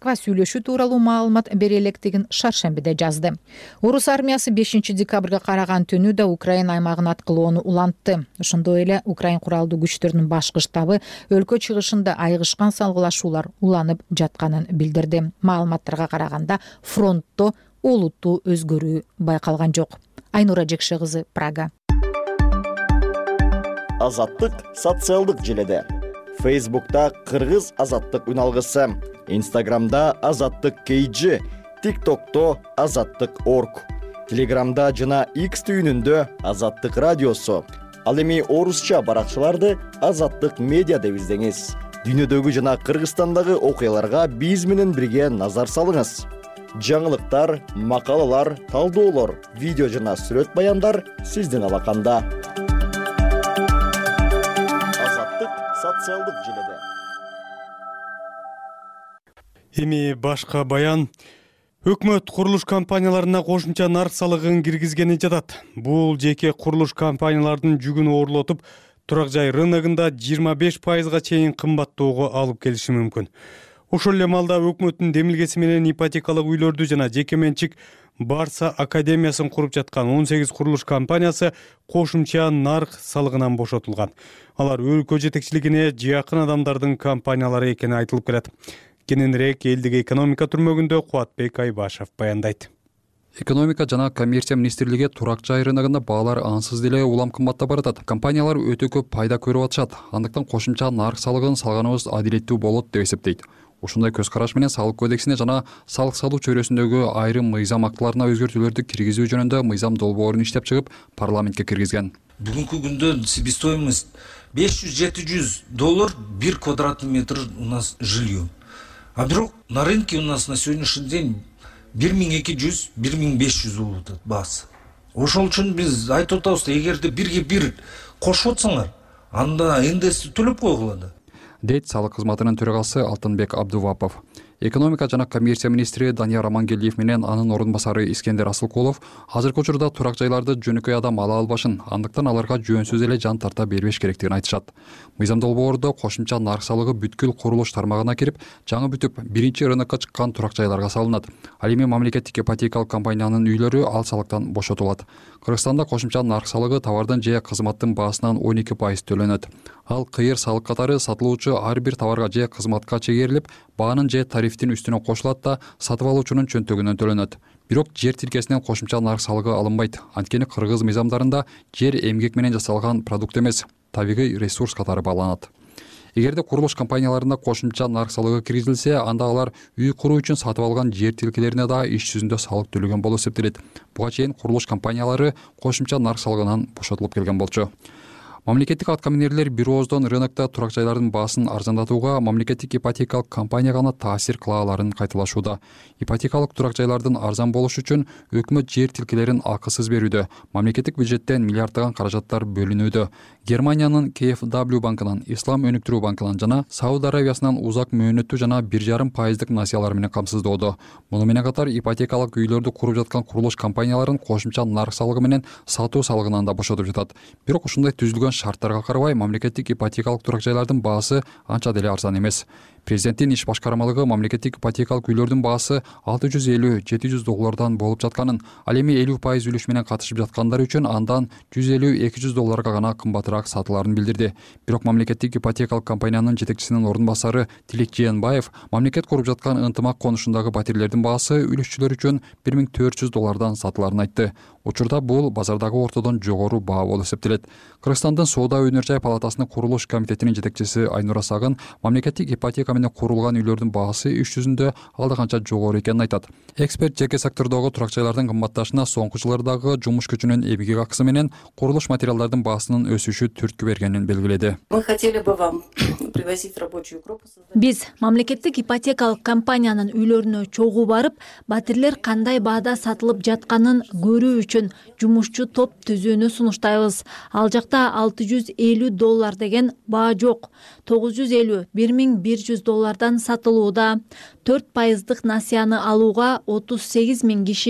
Москва сүйлөшүү тууралуу маалымат бере электигин шаршембиде жазды. Орус армиясы бешинчи декабрга караган түнү да Украина аймагын аткылоону улантты. Ошондой эле Украин куралдуу күчтөрүнүн башкы штабы өлкө чыгышында айыгышкан салгылашуулар уланып жатканын билдирди. Маалыматтарга караганда фронтто олуттуу өзгөрүү байкалган жок. Айнура Жекше кызы, Прага. Азаттык социалдык желеде. Фейсбукта Кыргыз азаттык үналгысы, Инстаграмда азаттык кей джи, ТикТокто азаттык орг, Телеграмда жана X түйүнүндө азаттык радиосу. Ал эми орусча баракчаларды азаттык медиа деп издеңиз. Дүйнөдөгү жана Кыргызстандагы окуяларга биз менен бирге назар салыңыз. Жаңылыктар, макалалар, талдоолор, видео жана сүрөт баяндар сиздин алаканда. Социалдык желеде. Эми башка баян. Өкмөт курулуш компанияларына кошумча нарк салыгын киргизгени жатат. Бул жеке курулуш компаниялардын жүгүн оорлотуп, турак жай рыногунда жыйырма беш пайызга чейин кымбаттоого алып келиши мүмкүн. Ошол эле маалда өкмөттүн демилгеси менен ипотекалык үйлөрдү жана жеке менчик Барса академиясын куруп жаткан он сегиз курулуш компаниясы кошумча нарк салыгынан бошотулган. Алар өлкө жетекчилигине жакын адамдардын компаниялары экени айтылып келет. Кененирээк элдик экономика түрмөгүндө Кубатбек Айбашев баяндайт. Экономика жана коммерция министрлиги турак жай рыногунда баалар ансыз деле улам кымбаттап баратат. Компаниялар өтө көп пайда көрүп атышат. Андыктан кошумча нарк салыгын салганыбыз адилеттүү болот деп эсептейт. Ушундай көз караш менен салык кодексине жана салык салуу чөйрөсүндөгү айрым мыйзам актыларына өзгөртүүлөрдү киргизүү жөнүндө мыйзам долбоорун иштеп чыгып парламентке киргизген. Бүгүнкү күндө себестоимость беш жүз жети жүз доллар бир квадратный метр у нас жилье. А бирок на рынке у нас на сегодняшний день бир миң эки жүз бир миң беш жүз болуп атат баасы. Ошол үчүн биз айтып атабыз, эгерде бирге бир кошуп атсаңар, анда эн дэ эсти төлөп койгула да. Дейт салык кызматынын төрагасы Алтынбек Абдувапов. Экономика жана коммерция министри Данияр Амангелдиев менен анын орун басары Искендер Асылкулов азыркы учурда турак жайларды жөнөкөй адам ала албашын, андыктан аларга жөнсүз эле жан тарта бербеш керектигин айтышат. Мыйзам долбоордо кошумча нарк салыгы бүткүл курулуш тармагына кирип, жаңы бүтүп биринчи рынокко чыккан турак жайларга салынат. Ал эми мамлекеттик ипотекалык компаниянын үйлөрү ал салыктан бошотулат. Кыргызстанда кошумча нарк салыгы товардын же кызматтын баасынан он эки пайыз төлөнөт. Ал кыйыр салык катары сатылуучу ар бир товарга же кызматка чегерилип, баанын же тарифтин үстүнө кошулат да сатып алуучунун чөнтөгүнөн төлөнөт. Бирок жер тилкесинен кошумча нарк салыгы алынбайт. Анткени кыргыз мыйзамдарында жер эмгек менен жасалган продукт эмес, табигый ресурс катары бааланат. Эгерде курулуш компанияларында кошумча нарк салыгы киргизилсе, анда алар үй куруу үчүн сатып алган жер тилкелерине да иш жүзүндө салык төлөгөн болуп эсептелет. Буга чейин курулуш компаниялары кошумча нарк салыгынан бошотулуп келген болчу. Мамлекеттик аткаминерлер бир ооздон рынокто турак жайлардын баасын арзандатууга мамлекеттик ипотекалык компания гана таасир кыла аларын кайталашууда. Ипотекалык турак жайлардын арзан болушу үчүн өкмөт жер тилкелерин акысыз берүүдө, мамлекеттик бюджеттен миллиарддаган каражаттар бөлүнүүдө. Германиянын кей эф дабл ю банкынан, Ислам өнүктүрүү банкынан жана Сауд Аравиясынан узак мөөнөттүү жана бир жарым пайыздык насыялар менен камсыздоодо. Муну менен катар ипотекалык үйлөрдү куруп жаткан курулуш компанияларын кошумча нарк салыгы менен сатуу салыгынан да бошотуп жатат. Бирок ушундай түзүлгөн шарттарга карабай мамлекеттик ипотекалык турак жайлардын баасы анча деле арзан эмес. Президенттин иш башкармалыгы мамлекеттик ипотекалык үйлөрдүн баасы алты жүз элүү — жети жүз доллардан болуп жатканын, ал эми элүү пайыз үлүш менен катышып жаткандар үчүн андан жүз элүү — эки жүз долларга гана кымбатыраак сатыларын билдирди. Бирок мамлекеттик ипотекалык компаниянын жетекчисинин орун басары Тилек Жээнбаев мамлекет куруп жаткан ынтымак конушундагы батирлердин баасы үлүшчүлөр үчүн бир миң төрт жүз доллардан сатыларын айтты. Учурда бул базардагы ортодон жогору баа болуп эсептелет. Кыргызстандын Соода өнөр жай палатасынын курулуш комитетинин жетекчиси Айнура Сагын мамлекеттик ипотека менен курулган үйлөрдүн баасы иш жүзүндө алда канча жогору экенин айтат. Эксперт жеке сектордогу турак жайлардын кымбатташына соңку жылдардагы жумуш күчүнүн эмгек акысы менен курулуш материалдардын баасынын өсүшү түрткү бергенин белгиледи. Биз мамлекеттик ипотекалык компаниянын үйлөрүнө чогуу барып, батирлер кандай баада сатылып жатканын көрүү үчүн жумушчу топ түзүүнү сунуштайбыз. Ал жакта алты жүз элүү доллар деген баа жок. тогуз жүз элүү — бир миң бир жүз доллардан сатылууда. төрт пайыздык насыяны алууга отуз сегиз миң киши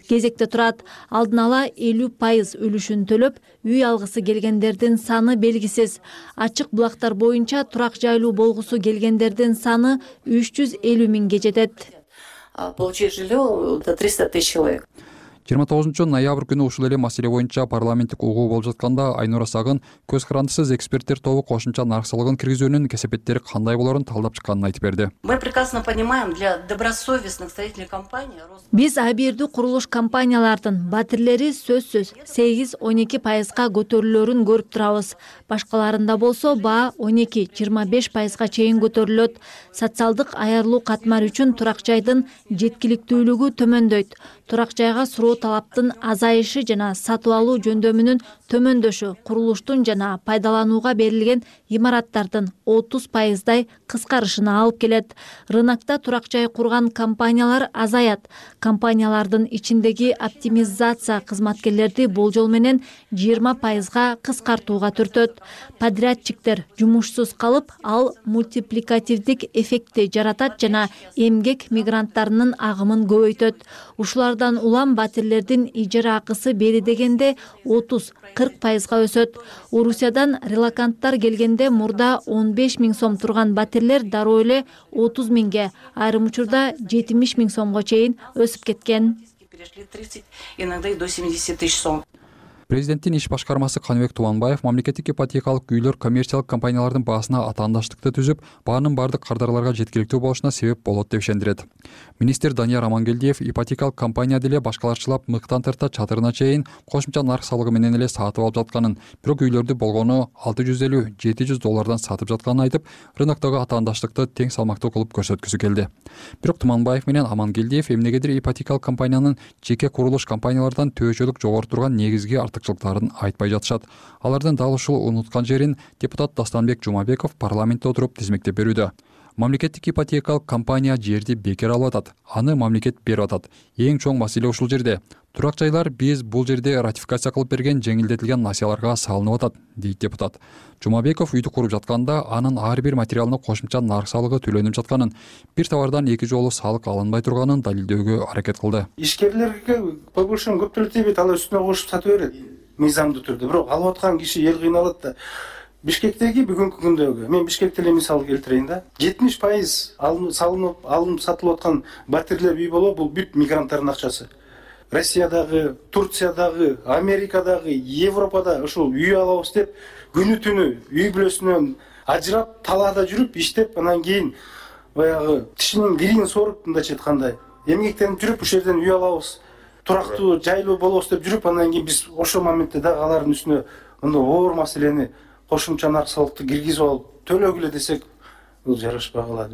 кезекте турат. Алдын ала элүү пайыз үлүшүн төлөп, үй алгысы келгендердин саны белгисиз. Ачык булактар боюнча турак жайлуу болгусу келгендердин саны үч жүз элүү миңге жетет. Получить жилье до триста тысяч человек. жыйырма тогузунчу ноябрь күнү ушул эле маселе боюнча парламенттик угуу болуп жатканда Айнура Сагын көз карандысыз эксперттер тобу кошумча нарк салыгын киргизүүнүн кесепеттери кандай болорун талдап чыкканын айтып берди. Мы прекрасно понимаем, для добросовестных строительных компаний Биз абийирдүү курулуш компаниялардын батирлери сөзсүз сегиз он эки пайызга көтөрүлөрүн көрүп турабыз. Башкаларында болсо баа он эки жыйырма беш пайызга чейин көтөрүлөт. Социалдык аярлуу катмар үчүн турак жайдын жеткиликтүүлүгү төмөндөйт. Турак жайга суроо талаптын азайышы жана сатып алуу жөндөмүнүн төмөндөшү курулуштун жана пайдаланууга берилген имараттардын отуз пайыздай кыскарышына алып келет. Рынокто турак жай курган компаниялар азаят. Компаниялардын ичиндеги оптимизация кызматкерлерди болжол менен жыйырма пайызга кыскартууга түртөт. Подрядчиктер жумушсуз калып, ал мультипликативдик эффектти жаратат жана эмгек мигранттарынын агымын көбөйтөт. Ушулардан улам батирлердин ижара акысы бери дегенде отуз кырк пайызга өсөт. Орусиядан релоканттар келгенде мурда он беш миң сом турган батирлер дароо эле отуз миңге, айрым учурда жетимиш миң сомго чейин өсүп кеткен. перешли тридцать, иногда и до семидесяти тысяч сом. Президенттин иш башкармасы Каныбек Тубанбаев мамлекеттик ипотекалык үйлөр коммерциялык компаниялардын баасына атаандаштыкты түзүп, баанын бардык кардарларга жеткиликтүү болушуна себеп болот деп ишендирет. Министр Данияр Амангелдиев ипотекалык компания деле башкаларчылап мыктан тарта чатырына чейин кошумча нарк салыгы менен эле сатып алып жатканын, бирок үйлөрдү болгону алты жүз элүү жети жүз доллардан сатып жатканын айтып, рыноктогу атаандаштыкты тең салмактуу кылып көрсөткүсү келди. Бирок Туманбаев менен Амангелдиев эмнегедир ипотекалык компаниянын жеке курулуш компаниялардан төбөчөлүк жогору турган негизги артыкчылыктарын айтпай жатышат. Алардын дал ушул унуткан жерин депутат Дастанбек Жумабеков парламентте отуруп тизмектеп берүүдө. Мамлекеттик ипотекалык компания жерди бекер алып атат, аны мамлекет берип атат. Эң чоң маселе ушул жерде. Турак жайлар биз бул жерде ратификация кылып берген жеңилдетилген насыяларга салынып атат, дейт депутат. Жумабеков үйдү куруп жатканда анын ар бир материалына кошумча нарк салыгы төлөнүп жатканын, бир товардан эки жолу салык алынбай турганын далилдөөгө аракет кылды. Ишкерлерге повышен көп төлөтөбүт, ал үстүнө кошуп сатып берет. Мыйзамдуу түрдө. Бирок алып аткан киши эл кыйналат да. Бишкектеги бүгүнкү күндөгү мен Бишкекте эле мисал келтирейин да. жетимиш пайыз салынып, алынып сатылып аткан батирлер үй боло, бул бүт мигранттардын акчасы. Россиядагы, Турциядагы, Америкадагы, Европада ушул үй алабыз деп күнү түнү үй бүлөсүнөн ажырап, талаада жүрүп, иштеп, анан кийин баягы тишинин кирин соруп мындайча айтканда, эмгектенип жүрүп, ушул жерден үй алабыз, турактуу, жайлуу болобуз деп жүрүп, анан кийин биз ошол моментте да алардын үстүнө мындай оор маселени кошумча нарк салыкты киргизип алып төлөгүлө десек, бул жарашпай калат.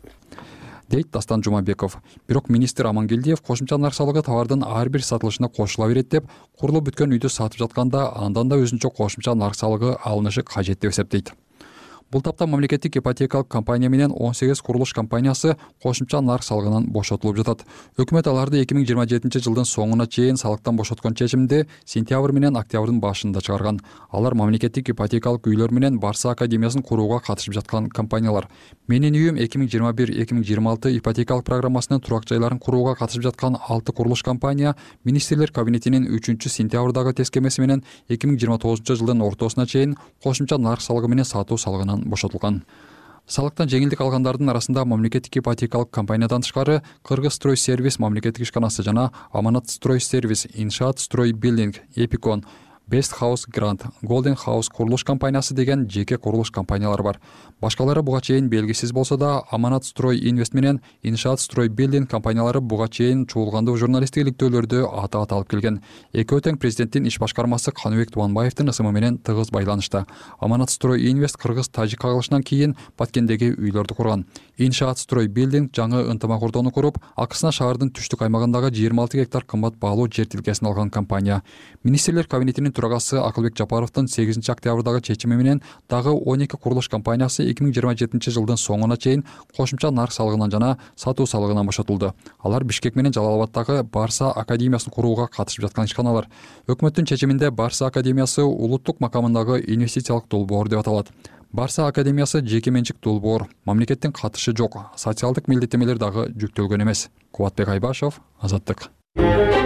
Дейт Дастан Жумабеков. Бирок министр Амангелдиев кошумча нарк салыгы товардын ар бир сатылышына кошула берет деп, курулуп бүткөн үйдү сатып жатканда андан да өзүнчө кошумча нарк салыгы алынышы кажет деп эсептейт. Бул тапта мамлекеттик ипотекалык компания менен он сегиз курулуш компаниясы кошумча нарк салыгынан бошотулуп жатат. Өкмөт аларды эки миң жыйырма жетинчи жылдын соңуна чейин салыктан бошоткон чечимди сентябрь менен октябрдын башында чыгарган. Алар мамлекеттик ипотекалык үйлөр менен Барса академиясын курууга катышып жаткан компаниялар. Менин үйүм эки миң жыйырма бир эки миң жыйырма алты ипотекалык программасынын турак жайларын курууга катышып жаткан алты курулуш компания министрлер кабинетинин үчүнчү сентябрдагы тескемеси менен эки миң жыйырма тогузунчу жылдын ортосуна чейин кошумча нарк салыгы менен сатуу салыгынан бошотулган. Салыктан жеңилдик алгандардын арасында мамлекеттик ипотекалык компаниядан тышкары Кыргыз строй сервис мамлекеттик ишканасы жана Аманат строй сервис, Иншаат строй билдинг, Эпикон, Best House Grant, Golden House курулуш компаниясы деген жеке курулуш компаниялар бар. Башкалары буга чейин белгисиз болсо да, Аманат строй инвест менен Иншаат строй билдинг компаниялары буга чейин чуулгандуу журналисттик иликтөөлөрдү ата-ата алып келген. Экөө тең президенттин иш башкармасы Каныбек Тубанбаевдин ысымы менен тыгыз байланышта. Аманат строй инвест кыргыз-тажик кагылышынан кийин Баткендеги үйлөрдү курган. Иншаат строй билдинг жаңы ынтымак ордону куруп, акысына шаардын түштүк аймагындагы жыйырма алты гектар кымбат баалуу жер тилкесин алган компания. Министрлер кабинетинин төрагасы Акылбек Жапаровдун сегизинчи октябрдагы чечими менен дагы он эки курулуш компаниясы эки миң жыйырма жетинчи жылдын соңуна чейин кошумча нарк салыгынан жана сатуу салыгынан бошотулду. Алар Бишкек менен Жалал Абадтагы Барса академиясын курууга катышып жаткан ишканалар. Өкмөттүн чечиминде Барса академиясы улуттук макамындагы инвестициялык долбоор деп аталат. Барса академиясы жеке менчик долбоор, мамлекеттин катышы жок, социалдык милдеттемелер дагы жүктөлгөн эмес. Кубатбек Айбашев, Азаттык.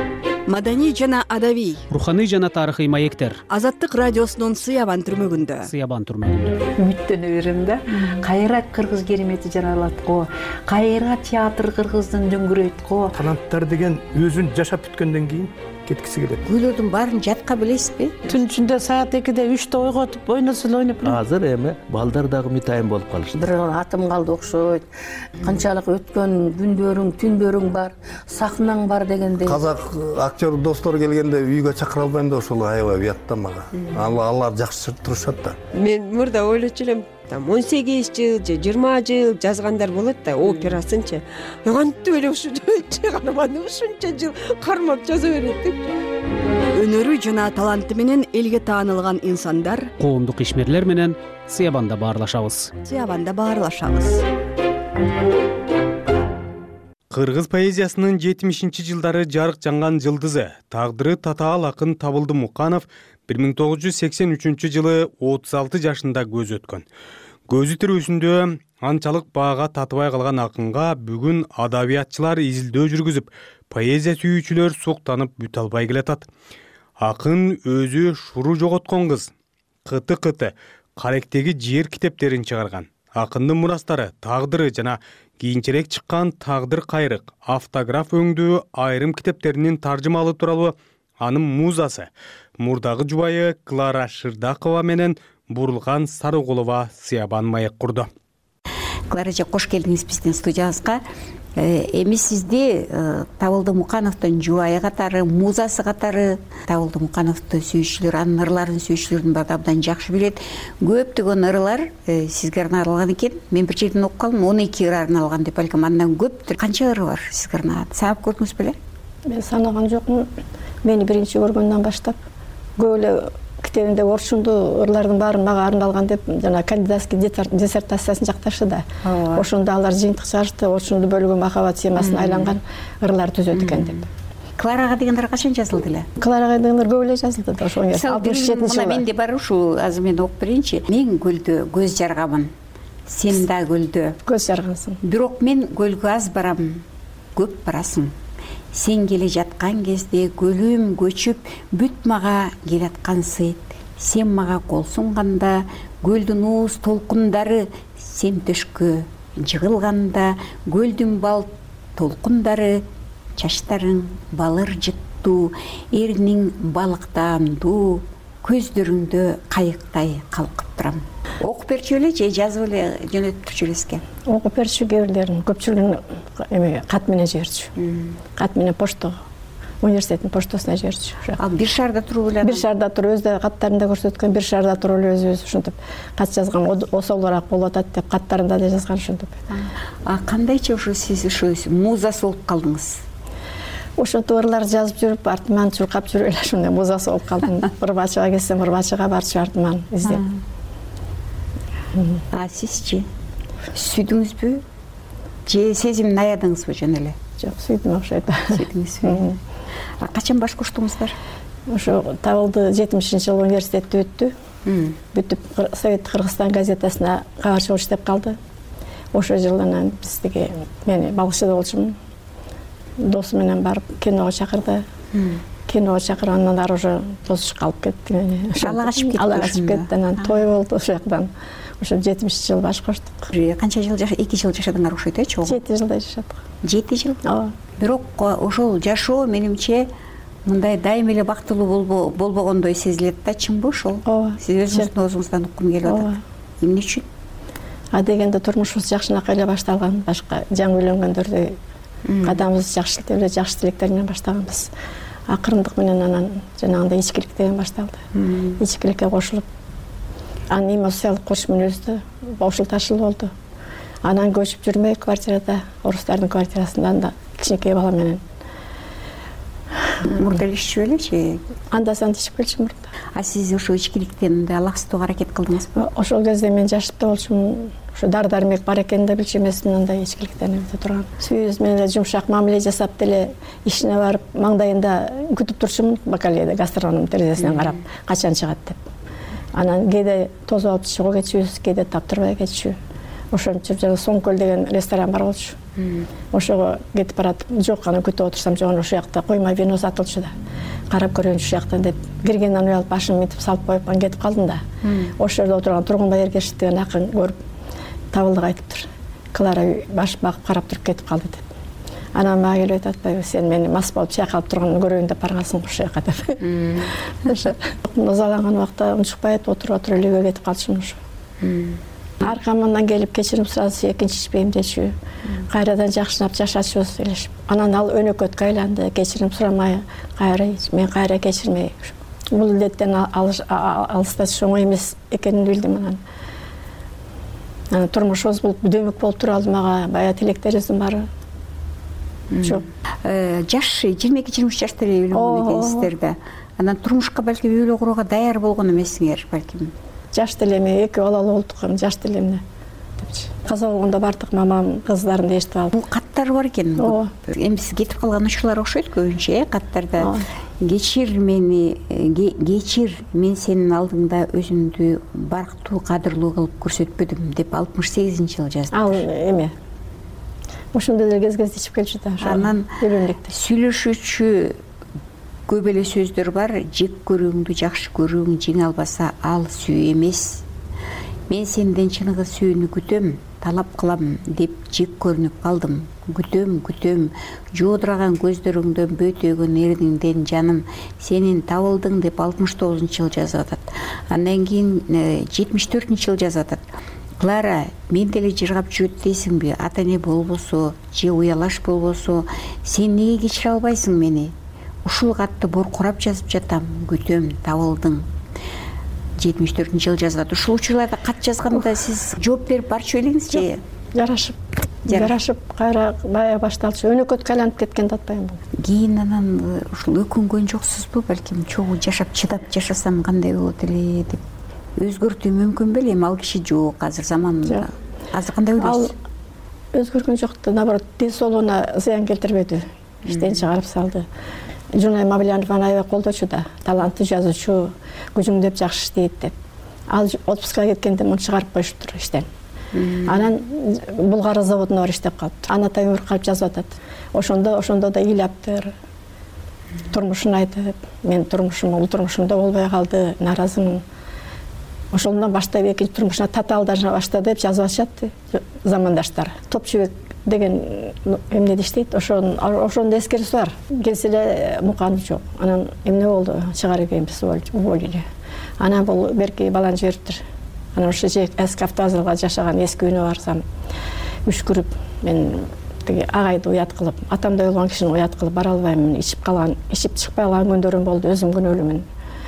маданий жана адабий, руханий жана тарыхый маектер. Азаттык радиосунун Сыябан түрмөгүндө. Сыябан түрмөгүндө. Үмүттөнө берем да. Кайра кыргыз керемети жаралат го. Кайра театр кыргыздын дөңгүрөйт го. Таланттар деген өзүн жашап бүткөндөн кийин кеткиси келет. Күйлөрдүн баарын жатка билесизби? Түн ичинде саат экиде үчтө ойготуп ойносун ойноп. Азыр эми балдар дагы мытайын болуп калышты. Бир атым калды окшойт. Канчалык өткөн күндөрүң, түндөрүң бар, сахнаң бар дегендей. Казак актер достор келгенде үйгө чакыра албайм да ошол аябай уятта мага. Алар жакшы турушат да. Мен мурда ойлочу элем, там он сегиз жыл же жыйырма жыл жазгандар болот да, операсынчы. Кантип эле ушу чыгарманы ушунча жыл кармап жаза берет деп. Өнөрү жана таланты менен элге таанылган инсандар коомдук ишмерлер менен Сыябанда баарлашабыз. Сыябанда баарлашабыз. Кыргыз поэзиясынын жетимишинчи жылдары жарык жанган жылдызы, тагдыры татаал акын Табылды Муканов бир миң тогуз жүз сексен үчүнчү жылы отуз алты жашында көз өткөн. Көзү тирүүсүндө анчалык баага татыбай калган акынга бүгүн адабиятчылар изилдөө жүргүзүп, поэзия сүйүүчүлөр суктанып бүтө албай келатат. Акын өзү шуру жоготкон кыз, кыты-кыты, Каректеги жер китептерин чыгарган. Акындын мурастары, тагдыры жана кийинчерээк чыккан Тагдыр кайрык, автограф өңдүү айрым китептеринин таржымалы тууралуу анын музасы, мурдагы жубайы Клара Шырдакова менен Бурулган Сарыгулова Сыябан маек курду. Клара эже, кош келдиңиз биздин студиябызга. Эми сизди Табылды Мукановдун жубайы катары, музасы катары, Табылды Мукановду сүйүүчүлөр, анын ырларын сүйүүчүлөрдүн баары абдан жакшы билет. Көптөгөн ырлар сизге арналган экен. Мен бир жерден окуп калдым, он эки ыр арналган деп, балким андан көптүр. Канча ыры бар сизге арналган? Санап көрдүңүз беле? Мен санаган жокмун. Мени биринчи көргөндөн баштап көп эле китебинде орчундуу ырлардын баары мага арналган деп жана кандидатский диссертациясын жакташы да. Ошондо алар жыйынтык чыгарышты, орчунду бөлүгү махабат темасына айланган ырлар түзөт экен деп. Кларага дегендер качан жазылды эле? Кларага дегендер көп эле жазылды да, ошого алтымыш жетинчи жылы. Менде бар ушу, азыр мен окуп берейинчи. Мен көлдө көз жаргамын. Сен да көлдө көз жаргансың. Бирок мен көлгө аз барам, көп барасың. Сен келе жаткан кезде көлүм көчүп, бүт мага келаткан сыйт. Сен мага кол сунганда, көлдүн ууз толкундары, сен төшкө жыгылганда, көлдүн бал толкундары, чачтарың балыр жыттуу, эриниң балыктаандуу, көздөрүңдө кайыктай калкып турам. Окуп берчү эле же жазып эле жөнөтүп турчу элесизби? Окуп берчү, кээ бирлерин көпчүлүгүн эме кат менен жиберчү. Кат менен поштого, университеттин поштосуна жиберчү. Ал бир шаарда туруп эле? Бир шаарда туруп, өзү каттарында көрсөткөн, бир шаарда туруп эле өзүбүз ушинтип кат жазган, осолураак болуп атат деп каттарында да жазган ушинтип. А кандайча ушу сиз ушу музасы болуп калдыңыз? Ошентип ырлар жазып жүрүп, артыман чуркап жүрүп эле ушундай музасы болуп калдым. Ырбачыга келсем, ырбачыга барчу артыман издеп. А сизчи сүйдүңүзбү же сезимин аядыңызбы жөн эле? Жок, сүйдүм окшойт. Сүйдүңүзбү? А качан баш коштуңуздар? Ошо Табылды жетимишинчи жылы университетти бүттү. Бүтүп Совет Кыргызстан газетасына кабарчы болуш деп калды. Ошол жылдан биздиги мен Балыкчыда болчумун. Досу менен барып киного чакырды. Киного чакыргандан ары уже тосуш калып кетти. Ала качып кетти. Ала качып кетти. Анан той болду ошол жактан. Ошо жетимишинчи жылы баш коштук. Канча жыл жашадыңар? эки жыл жашадыңар окшойт-э, чогуу? жети жылдай жашадык. жети жыл? Ооба. Бирок ошол жашоо менимче мындай дайыма эле бактылуу болбогондой сезилет да, чынбы ошол? Ооба. Сиз өзүңүздүн оозуңуздан уккум келип атат. Эмне үчүн? А дегенде турмушубуз жакшынакай эле башталган. Башка жаңы үйлөнгөндөрдү кадамыбызды жакшы эле жакшы тилектер менен баштаганбыз. Акырындык менен анан жанагындай ичкилик деген башталды. Ичкиликке кошулуп, анын эмоциялык кош мүнөздү ошол ташыл болду. Анан көчүп жүрмөй квартирада, орустардын квартирасында анда кичинекей бала менен. Мурда иччү элечи? Анда санда ичип келчү мурда. А сиз ошо ичкиликтен мындай алаксытууга аракет кылдыңызбы? Ошол кезде мен жашып да болчумун. Ошо дар дармек бар экенин да билчү эмесмин, андай ичкиликтен эмете турган. Сүйүбүз менен эле жумшак мамиле жасап деле ишине барып, маңдайында күтүп турчумун, бакалейде гастроном терезесинен карап, качан чыгат деп. Анан кээде тосуп алып чыгуу кетчүбүз, кээде таптырбай кетчү. Ошентип жана Соңкөл деген ресторан бар болчу. ошого кетип баратып, жок анан күтүп отурсам, жок ошол жакта коймой вино сатылчу да. Карап көрөйүнчү ушул жактан деп, киргенден уялып башымды мынтип салып коюп анан кетип калдым да. Ошол жерде отурган Тургунбай Эргеш деген акын көрүп, табылдык айтыптыр. Клара баш багып карап туруп кетип калды деп. Анан мага келип айтып атпайбы, сен мени мас болуп чайкалып турганымды көрөйүн деп баргансың го ушул жака деп. Ошо назаланган убакта унчукпай отуруп отуруп эле үйгө кетип калчумун ошо. Аркамдан келип кечирим сурасып, экинчи ичпейм дечү. Кайрадан жакшынап жашачубуз элешип. Анан ал өнөкөткө айланды, кечирим сурамай, кайра мен кайра кечирмей. Бул илдеттен алысташ оңой эмес экенин билдим анан. Анан турмушубуз бул дөмөк болуп тура алды мага, бая тилектерибиздин баары. Жок. Жаш жыйырма эки жыйырма үч жашта эле үйлөнгөн экенсиздер да. Анан турмушка балки үйлөө курууга даяр болгон эмессиңер балким. Жаш делеме эки балалуу болдук, жаш делемне депчи. Каза болгондо бардык мамам кыздарын эшитип алып. Бул каттар бар экен. Эми сиз кетип калган ушулар окшойт көбүнчө, э, каттарда. Кечир мени, кечир, мен сенин алдыңда өзүмдү барктуу, кадырлуу кылып көрсөтпөдүм деп алтымыш сегизинчи жылы жаздым. Ал эме. Ошондой эле кез-кез ичип келчү да. Анан сүйлөшүүчү көп эле сөздөр бар. Жек көрүүңдү жакшы көрүүң жеңе албаса ал сүйүү эмес. Мен сенден чыныгы сүйүүнү күтөм, талап кылам деп жек көрүнүп калдым. Күтөм, күтөм, жоодураган көздөрүңдөн бөтөгөн эрдиңден жаным, сенин табылдың деп алтымыш тогузунчу жыл жазып атат. Андан кийин жетимиш төртүнчү жыл жазып атат. Клара, мен деле жыргап жүрөт дейсиңби? Ата эне болбосо, же уялаш болбосо, сен неге кечире албайсың мени? Ушул катты боркурап жазып жатам, күтөм, табылдың. жетимиш төртүнчү жыл жазат. Ушул учурларда кат жазганда сиз жооп берип барчу элеңизчи? Жарашып, жарашып, кайра бая башталчу. Өнөкөткө айланып кеткен да атпайм бул. Кийин анан ушул өкүнгөн жоксузбу, балким чогуу жашап чыдап жашасам кандай болот эле деп. Өзгөртүү мүмкүн беле? Эми ал киши жок, азыр заманында. Азыр кандай ойлойсуз? Ал өзгөргөн жок да, наоборот, ден соолугуна зыян келтирбеди. Иштен чыгарып салды. Жунай Мавлянов аябай колдочу да, таланттуу жазуучу, күжүңдөп жакшы иштейт деп. Ал отпускка кеткенде муну чыгарып коюшуптур иштен. Анан Булгары заводуна барып иштеп калыптыр. Ана Таймыр калып жазып атат. Ошондо, ошондо да ыйлаптыр. Турмушун айтып, мен турмушум, бул турмушумда болбой калды, нааразымын. Ошондон баштап экинчи турмушуна татаалдаша баштады деп жазып атышат замандаштар. Топчубек деген эмнеде иштейт, ошон ошондо эскерүүсү бар. Келсе эле муканы жок. Анан эмне болду? Чыгарып келбиз уволили. Анан бул берки баланы жибериптир. Анан ошо эски автовокзалга жашаган эски үйүнө барсам, үшкүрүп, мен тиги агайды уят кылып, атамдай болгон кишини уят кылып бара албаймын, ичип калган, ичип чыкпай калган күндөрүм болду, өзүм күнөөлүмүн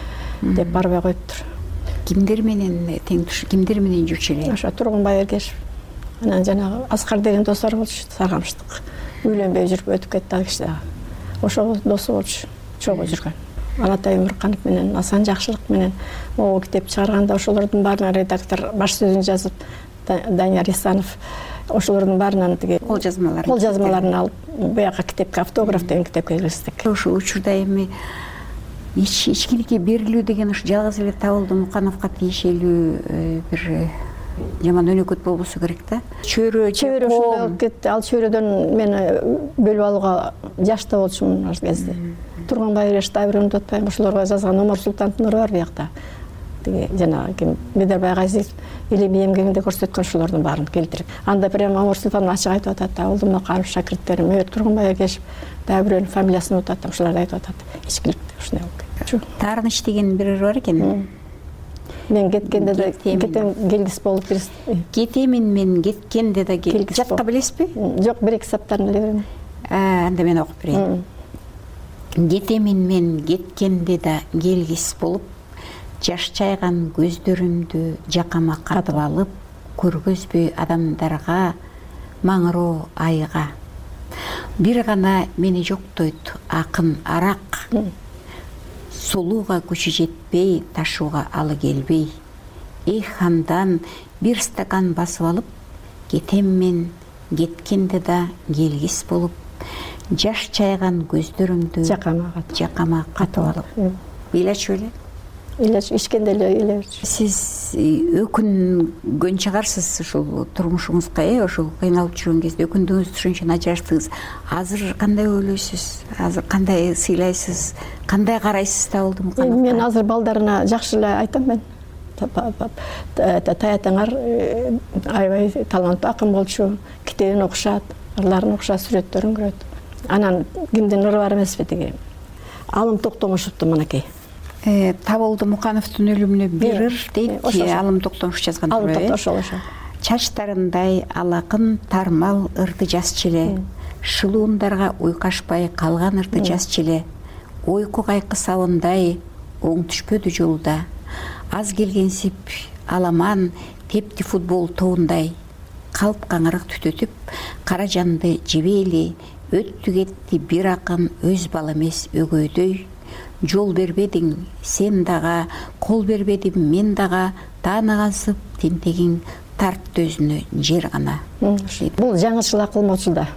деп барбай коюптур. Кимдер менен тең туш, кимдер менен жүрчү эле? Ошо Тургунбай Эргеш. Анан жанагы Аскар деген достор болчу, Саргамыштык. Үйлөнбөй жүрүп өтүп кетти ал киши дагы. Ошо досу болчу, чогуу жүргөн. Алатай Өмүрканов менен, Асан Жакшылык менен могу китеп чыгарганда ошолордун баарына редактор баш сөзүн жазып, Данияр Исанов ошолордун баарынан тиги кол жазмаларын кол жазмаларын алып, буяка китепке автограф деген китепке киргиздик. Ошо учурда эми ичкиликке берилүү деген ушу жалгыз эле Табылды Мукановго тиешелүү бир жаман өнөкөт болбосо керек да. Чөйрө, чөйрө ошондой кетти. Ал чөйрөдөн мени бөлүп алууга жашта болчумун ал кезде. Тургунбай Эргеш Табирымды атпайм, ошолорго жазган Омар Султановдун нуру бар биякта. Тиги жанагы ким Бедербай Газиз или эмгегинде көрсөткөн ошолордун баарын келтирип. Анда прямо Омар Султанов ачык айтып атат, Табылды Муканов шакирттерим, э Тургунбай Эргеш, дагы бирөөнүн фамилиясын унутуп атам, ошолорду айтып атат. Ичкилик ушундай болуп. Таарыныч деген бир бар экен. Мен кеткенде да кетем келгис болуп кирис. Кетемин мен кеткенде да келгис. Жатка билесизби? Жок, бир эки саптарын биле берем. А, анда мен окуп берейин. Кетемин мен кеткенде да келгис болуп, жаш чайган көздөрүмдү жакама катып алып, көргөзбөй адамдарга, маңыроо айга. Бир гана мени жоктойт акын арак. Сулууга күчү жетпей, ташууга алы келбей. Эй хандан бир стакан басып алып, кетем мен кеткенде да келгис болуп, жаш чайган көздөрүмдү жакама жакама катып алып. Ыйлачу эле. ичкенде эле эле берчү. Сиз өкүнгөн чыгарсыз ушул турмушуңузга, э ошол кыйналып жүргөн кезде өкүндүңүз, ошон ажыраштыңыз. Азыр кандай ойлойсуз? Азыр кандай сыйлайсыз? Кандай карайсыз Табылды Мукановго? Мен азыр балдарына жакшы эле айтам мен. Таятаңар аябай таланттуу акын болчу, китебин окушат, ырларын окушат, сүрөттөрүн көрөт. Анан кимдин ыры бар эмеспи тиги. Алым Токтомушевду мынакей. Табылды Мукановдун өлүмүнө бир ыр дейт, Алым Токтомуш жазган. Алым Токтомуш ошол ошол. Чачтарындай алакын тармал ырды жазчы эле, шылуундарга уйкашпай калган ырды жазчы эле, ойку кайкы сабындай оң түшпөдү жолда, аз келгенсип аламан тепти футбол тобундай, калп каңырык түтөтүп, кара жанды жебейли, өттү кетти бир акын өз бала эмес өгөйдөй, жол бербедиң сен дага, кол бербедим мен дага, таанагансып тентегиң тартты өзүнө жер гана. Бул жаңычылык кылмочу да.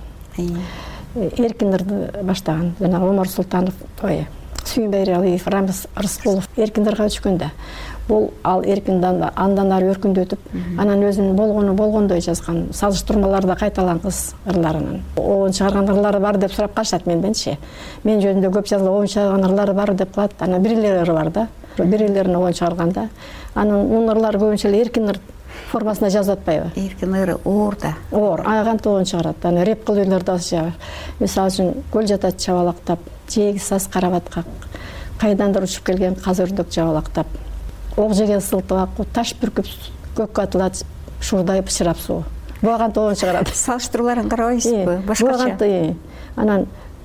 Эркин ырды баштаган жана Омар Султанов, ой, Сүйүнбай Алиев, Рамис Рыскулов эркин ырга өчкөндө. Бул ал эркиндан андан ары өркүндөтүп, анан өзүнүн болгону болгондой жазган, салыштырмаларда кайталангыс ырларынын. Оон чыгарган ырлары бар деп сурап калышат менденчи. Мен жөнүндө көп жазылып, оон чыгарган ырлары бар деп калат. Анан бир эле ыры бар да. Бир элерин оон чыгарганда, анан мунун ырлары көбүнчө эле эркин ыр формасына жазып атпайбы? Эркин ыры оор да. Оор, кантип оон чыгарат. Анан реп кылып элер да жагат. Мисалы үчүн көл жатат чабалактап, жээги саз карабатка, кайдандыр учуп келген каз өрдөк жабалактап. Ок жеген сылтыга таш бүркүп көккө атылат, шурдай бычырап суу. Буга кантип оон чыгарат. Салыштырууларын карабайсызбы? Башкача. Анан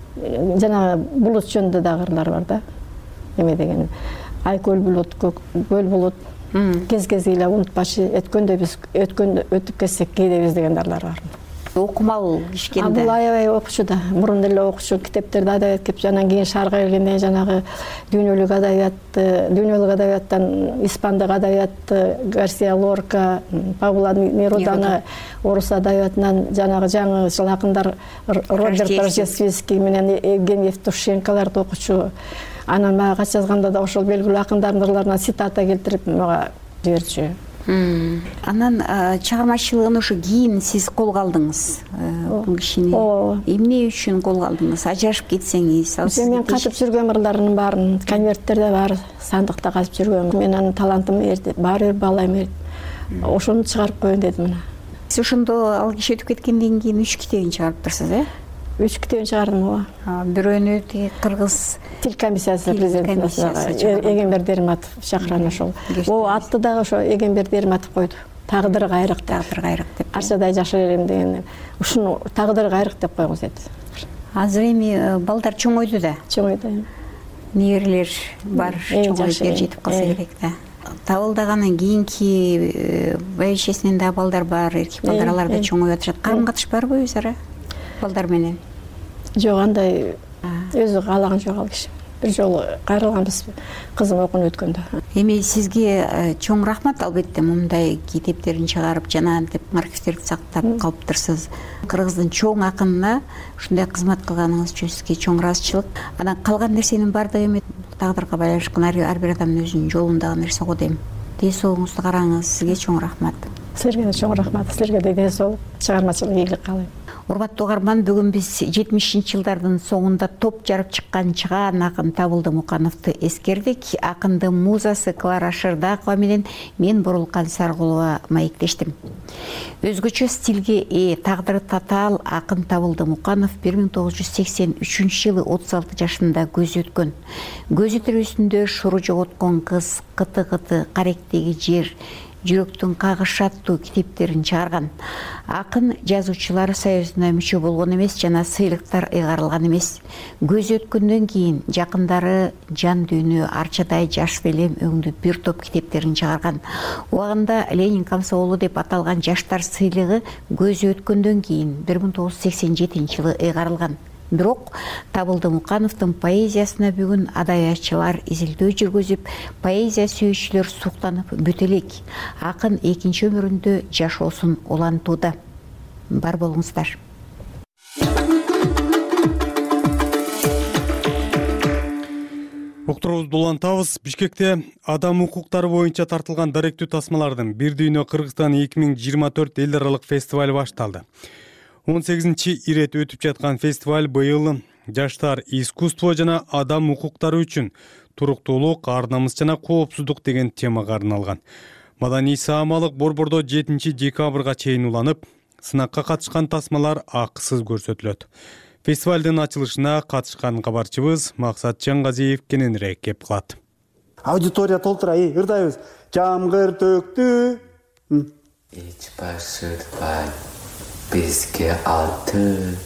жана булут жөнүндө дагы ырлар бар да. Эме деген айкөл булут, көл булут, кез-кез эле унутпачы, өткөндө биз өткөндө өтүп кетсек кейдебиз деген ырлар бар. Окумал кишкенде. Бул аябай окучу да. Мурун эле окучу, китептерди адабият кеп, анан кийин шаарга келгенде жанагы дүйнөлүк адабиятты, дүйнөлүк адабияттан испандык адабиятты, Гарсия Лорка, Пабло Неруданы, орус адабиятынан жанагы жаңы жыл акындар Роберт Рождественский менен Евгений Евтушенколорду окучу. Анан мага кат жазганда да ошол белгилүү акындардын ырларынан цитата келтирип мага жиберчү. Анан чыгармачылыгын ошо кийин сиз колго алдыңыз. Бул кишини эмне үчүн колго алдыңыз? Ажырашып кетсеңиз, мен катып жүргөн ырларынын баарын конверттерде бар, сандыкта казып жүргөм. Мен анын талантым эрди, баары бир балайм эрди. Ошону чыгарып коеюн дедим мына. Сиз ошондо ал киши өтүп кеткенден кийин үч китебин чыгарыптырсыз, э? Үч китебин чыгардым, ооба. Бирөөнү тиги кыргыз тил комиссиясы президенти Эгемберди Эрматов чакырган ошол. О атты дагы ошо Эгемберди Эрматов койду. Тагдыр кайрык, тагдыр кайрык деп. Арчадай жашар элем деген. Ушуну тагдыр кайрык деп койгуз деди. Азыр эми балдар чоңойду да. Чоңойду. Неберелер бар, чоңоюп бери жетип калса керек да. Табылдагандан кийинки байшесинен да балдар бар, эркек балдар, алар да чоңоюп атышат. Карым катыш барбы өз ара? Балдар менен. Жок, андай өзү каалаган жок ал киши. Бир жолу кайрылганбыз кызым окууну өткөндө. Эми сизге чоң рахмат, албетте мындай китептерин чыгарып, жана антип архивтерди сактап калыптырсыз. Кыргыздын чоң акынына ушундай кызмат кылганыңыз үчүн сизге чоң ыраазычылык. Анан калган нерсенин баардыгы эми тагдырга байланышкан, ар бир адамдын өзүнүн жолундагы нерсе го дейм. Ден соолугуңузду караңыз, сизге чоң рахмат. Силерге да чоң рахмат, силерге да ден соолук, чыгармачылык ийгилик каалайм. Урматтуу угарман, бүгүн биз жетимишинчи жылдардын соңунда топ жарып чыккан чыгаан акын Табылды Мукановду эскердик. Акындын музасы Клара Шырдакова менен мен Бурулкан Саргулова маектештим. Өзгөчө стилге ээ, тагдыры татаал акын Табылды Муканов бир миң тогуз жүз сексен үчүнчү жылы отуз алты жашында көзү өткөн. Көзү тирүүсүндө шуру жоготкон кыз, кыты-кыты, каректеги жер, жүрөктүн кагышы аттуу китептерин чыгарган. Акын жазуучулар союзуна мүчө болгон эмес, жана сыйлыктар ыйгарылган эмес. Көзү өткөндөн кийин жакындары Жан дүйнө, Арчадай жаш белем өңдү бир топ китептерин чыгарган. Убагында Ленин камсоолу деп аталган жаштар сыйлыгы көзү өткөндөн кийин бир миң тогуз жүз сексен жетинчи жылы ыйгарылган. Бирок Табылды Мукановдун поэзиясына бүгүн адабиятчылар изилдөө жүргүзүп, поэзия сүйүүчүлөр суктанып бүт элек. Акын экинчи өмүрүндө жашоосун улантууда. Бар болуңуздар. Уктуруубузду улантабыз. Бишкекте адам укуктары боюнча тартылган даректүү тасмалардын Бир дүйнө Кыргызстан эки миң жыйырма төрт эл аралык фестиваль башталды. он сегизинчи ирет өтүп жаткан фестиваль быйыл жаштар, искусство жана адам укуктары үчүн туруктуулук, ар намыс жана коопсуздук деген темага арналган. Маданий саамалык борбордо жетинчи декабрга чейин уланып, сынакка катышкан тасмалар акысыз көрсөтүлөт. Фестивалдын ачылышына катышкан кабарчыбыз Максат Чаңгазиев кененирээк кеп кылат. Аудитория толтура, эй, ырдайбыз. Жамгыр төктү. Эч башыртпай бизге алты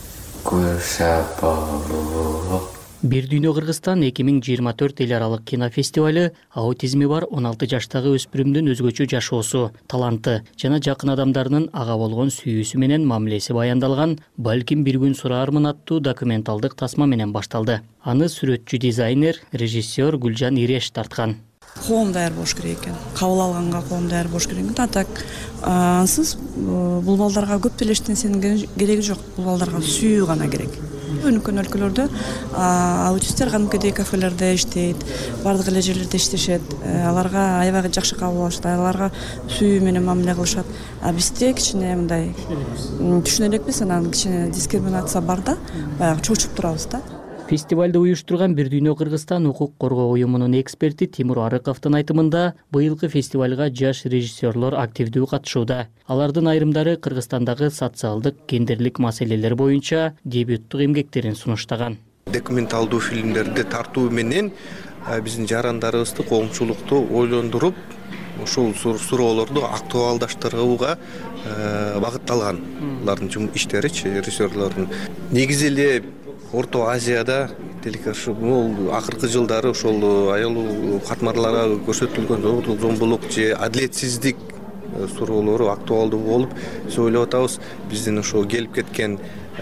көшө болуп. Бир дүйнө Кыргызстан эки миң жыйырма төрт эл аралык кинофестиваль аутизми бар он алты жаштагы өспүрүмдүн өзгөчө жашоосу, таланты жана жакын адамдарынын ага болгон сүйүүсү менен мамилеси баяндалган «Балким бир күн сураармын» аттуу документалдык тасма менен башталды. Аны сүрөтчү дизайнер, режиссер Гүлжан Иреш тарткан. Коом даяр болуш керек экен. Кабыл алганга коом даяр болуш керек экен. Так, ансыз бул балдарга көп деле эчтенесинин кереги жок. Бул балдарга сүйүү гана керек. Өнүккөн өлкөлөрдө аутисттер кадимкидей кафелерде иштейт, бардык эле жерлерде иштешет. Аларга аябай жакшы кабыл алышат, аларга сүйүү менен мамиле кылышат. А бизде кичине мындай түшүнө элекпиз, анан кичине дискриминация бар да, баягы чочуп турабыз да. Фестивалды уюштурган Бир дүйнө Кыргызстан укук коргоо уюмунун эксперти Тимур Арыковдун айтымында, быйылкы фестивалга жаш режиссерлор активдүү катышууда. Алардын айрымдары Кыргызстандагы социалдык, гендерлик маселелер боюнча дебюттук эмгектерин сунуштаган. Документалдуу фильмдерди тартуу менен биздин жарандарыбызды, коомчулукту ойлондуруп, ошол суроолорду актуалдаштырууга багытталган. Алардын иштеричи, режиссерлордун негизи эле Орто Азияда бул акыркы жылдары ошол аял катмарларга көрсөтүлгөн зомбулук же адилетсиздик суроолору актуалдуу болуп, биз ойлоп атабыз, биздин ошо келип кеткен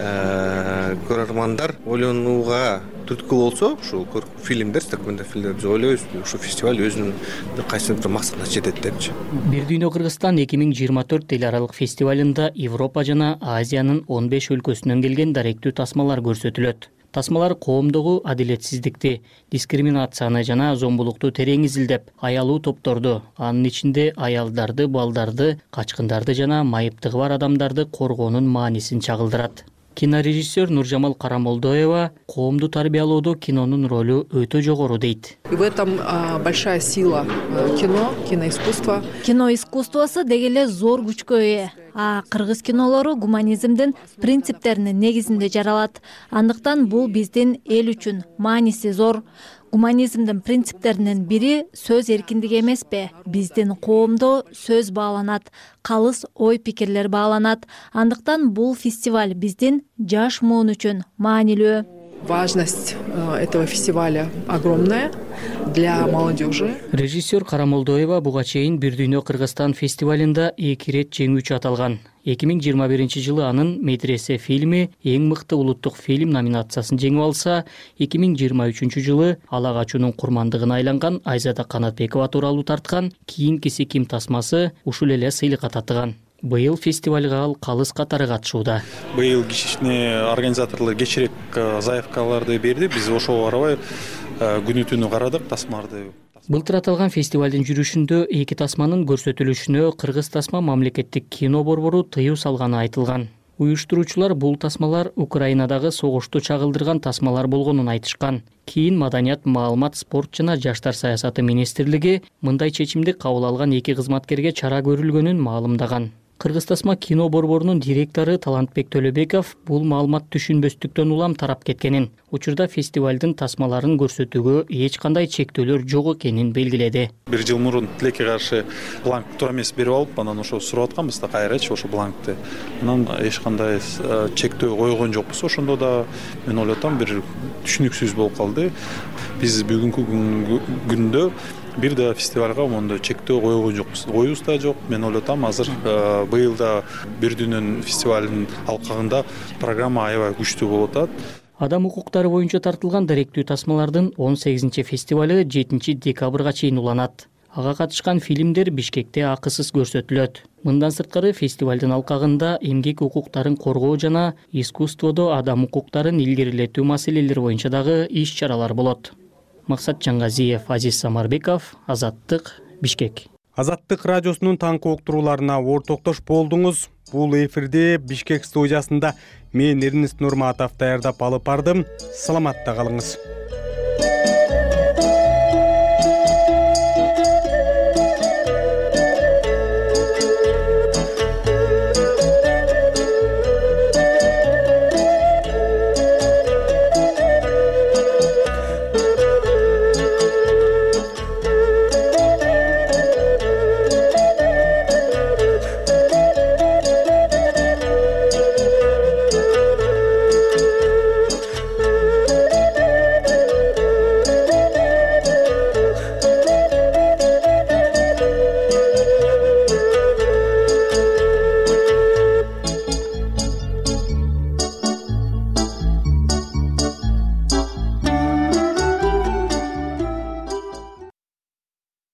көрөрмандар ойлонууга түрткү болсо, ушул фильмдер, документалдык фильмдерди ойлойбуз, ушу фестиваль өзүнүн кайсы бир максатына жетет депчи. Бир дүйнө Кыргызстан эки миң жыйырма төрт эл аралык фестивалында Европа жана Азиянын он беш өлкөсүнөн келген даректүү тасмалар көрсөтүлөт. Тасмалар коомдогу адилетсиздикти, дискриминацияны жана зомбулукту терең изилдеп, аялуу топторду, анын ичинде аялдарды, балдарды, качкындарды жана майыптыгы бар адамдарды коргоонун маанисин чагылдырат. Кинорежиссер Нуржамал Карамолдоева коомду тарбиялоодо кинонун ролу өтө жогору дейт. И в этом большая сила кино, киноискусства. Кино искусствосу деги эле зор күчкө ээ. А кыргыз кинолору гуманизмдин принциптеринин негизинде жаралат. Андыктан бул биздин эл үчүн мааниси зор. Гуманизмдин принциптеринин бири сөз эркиндиги эмеспи? Биздин коомдо сөз бааланат, калыс ой пикирлер бааланат. Андыктан бул фестиваль биздин жаш муун үчүн маанилүү. Важность этого фестиваля огромная для молодежи. Режиссер Карамолдоева буга чейин Бир дүйнө Кыргызстан фестивалында эки ирет жеңүүчү аталган. эки миң жыйырма биринчи жылы анын «Медресе» фильми эң мыкты улуттук фильм номинациясын жеңип алса, эки миң жыйырма үчүнчү жылы ала качуунун курмандыгына айланган Айзада Канатбекова тууралуу тарткан «Кийинкиси ким» тасмасы ушул эле сыйлыкка татыган. Быйыл фестивалга ал калыс катары катышууда. Быйыл кичине организаторлор кечирээк заявкаларды берди. Биз ошого карабай күнү түнү карадык тасмаларды. Былтыр аталган фестивалдын жүрүшүндө эки тасманын көрсөтүлүшүнө Кыргыз тасма мамлекеттик кино борбору тыюу салганы айтылган. Уюштуруучулар бул тасмалар Украинадагы согушту чагылдырган тасмалар болгонун айтышкан. Кийин Маданият, маалымат, спорт жана жаштар саясаты министрлиги мындай чечимди кабыл алган эки кызматкерге чара көрүлгөнүн маалымдаган. Кыргыз тасма кино борборунун директору Талантбек Төлөбеков бул маалымат түшүнбөстүктөн улам тарап кеткенин, учурда фестивалдын тасмаларын көрсөтүүгө эч кандай чектөөлөр жок экенин белгиледи. Бир жыл мурун тилекке каршы бланк туура эмес берип алып, анан ошо сурап атканбыз да кайрачы ошо бланкты. Анан эч кандай чектөө койгон жокпуз. Ошондо да мен ойлоп атам бир түшүнүксүз болуп калды. Биз бүгүнкү күндө бир да фестивалга мондой чектөө койгон жокпуз. Коюбуз да жок. Мен ойлоп атам азыр быйыл да Бир дүйнөнүн фестивалынын алкагында программа аябай күчтүү болуп атат. Адам укуктары боюнча тартылган даректүү тасмалардын он сегизинчи фестивалы жетинчи декабрга чейин уланат. Ага катышкан фильмдер Бишкекте акысыз көрсөтүлөт. Мындан сырткары фестивалдын алкагында эмгек укуктарын коргоо жана искусстводо адам укуктарын илгерилетүү маселелери боюнча дагы иш-чаралар болот. Максат Жаңгазиев, Азиз Самарбеков, Азаттык, Бишкек. Азаттык радиосунун таңкы уктурууларына ортоктош болдуңуз. Бул эфирде Бишкек студиясында мен Эрнест Нурматов даярдап алып бардым. Саламатта калыңыз.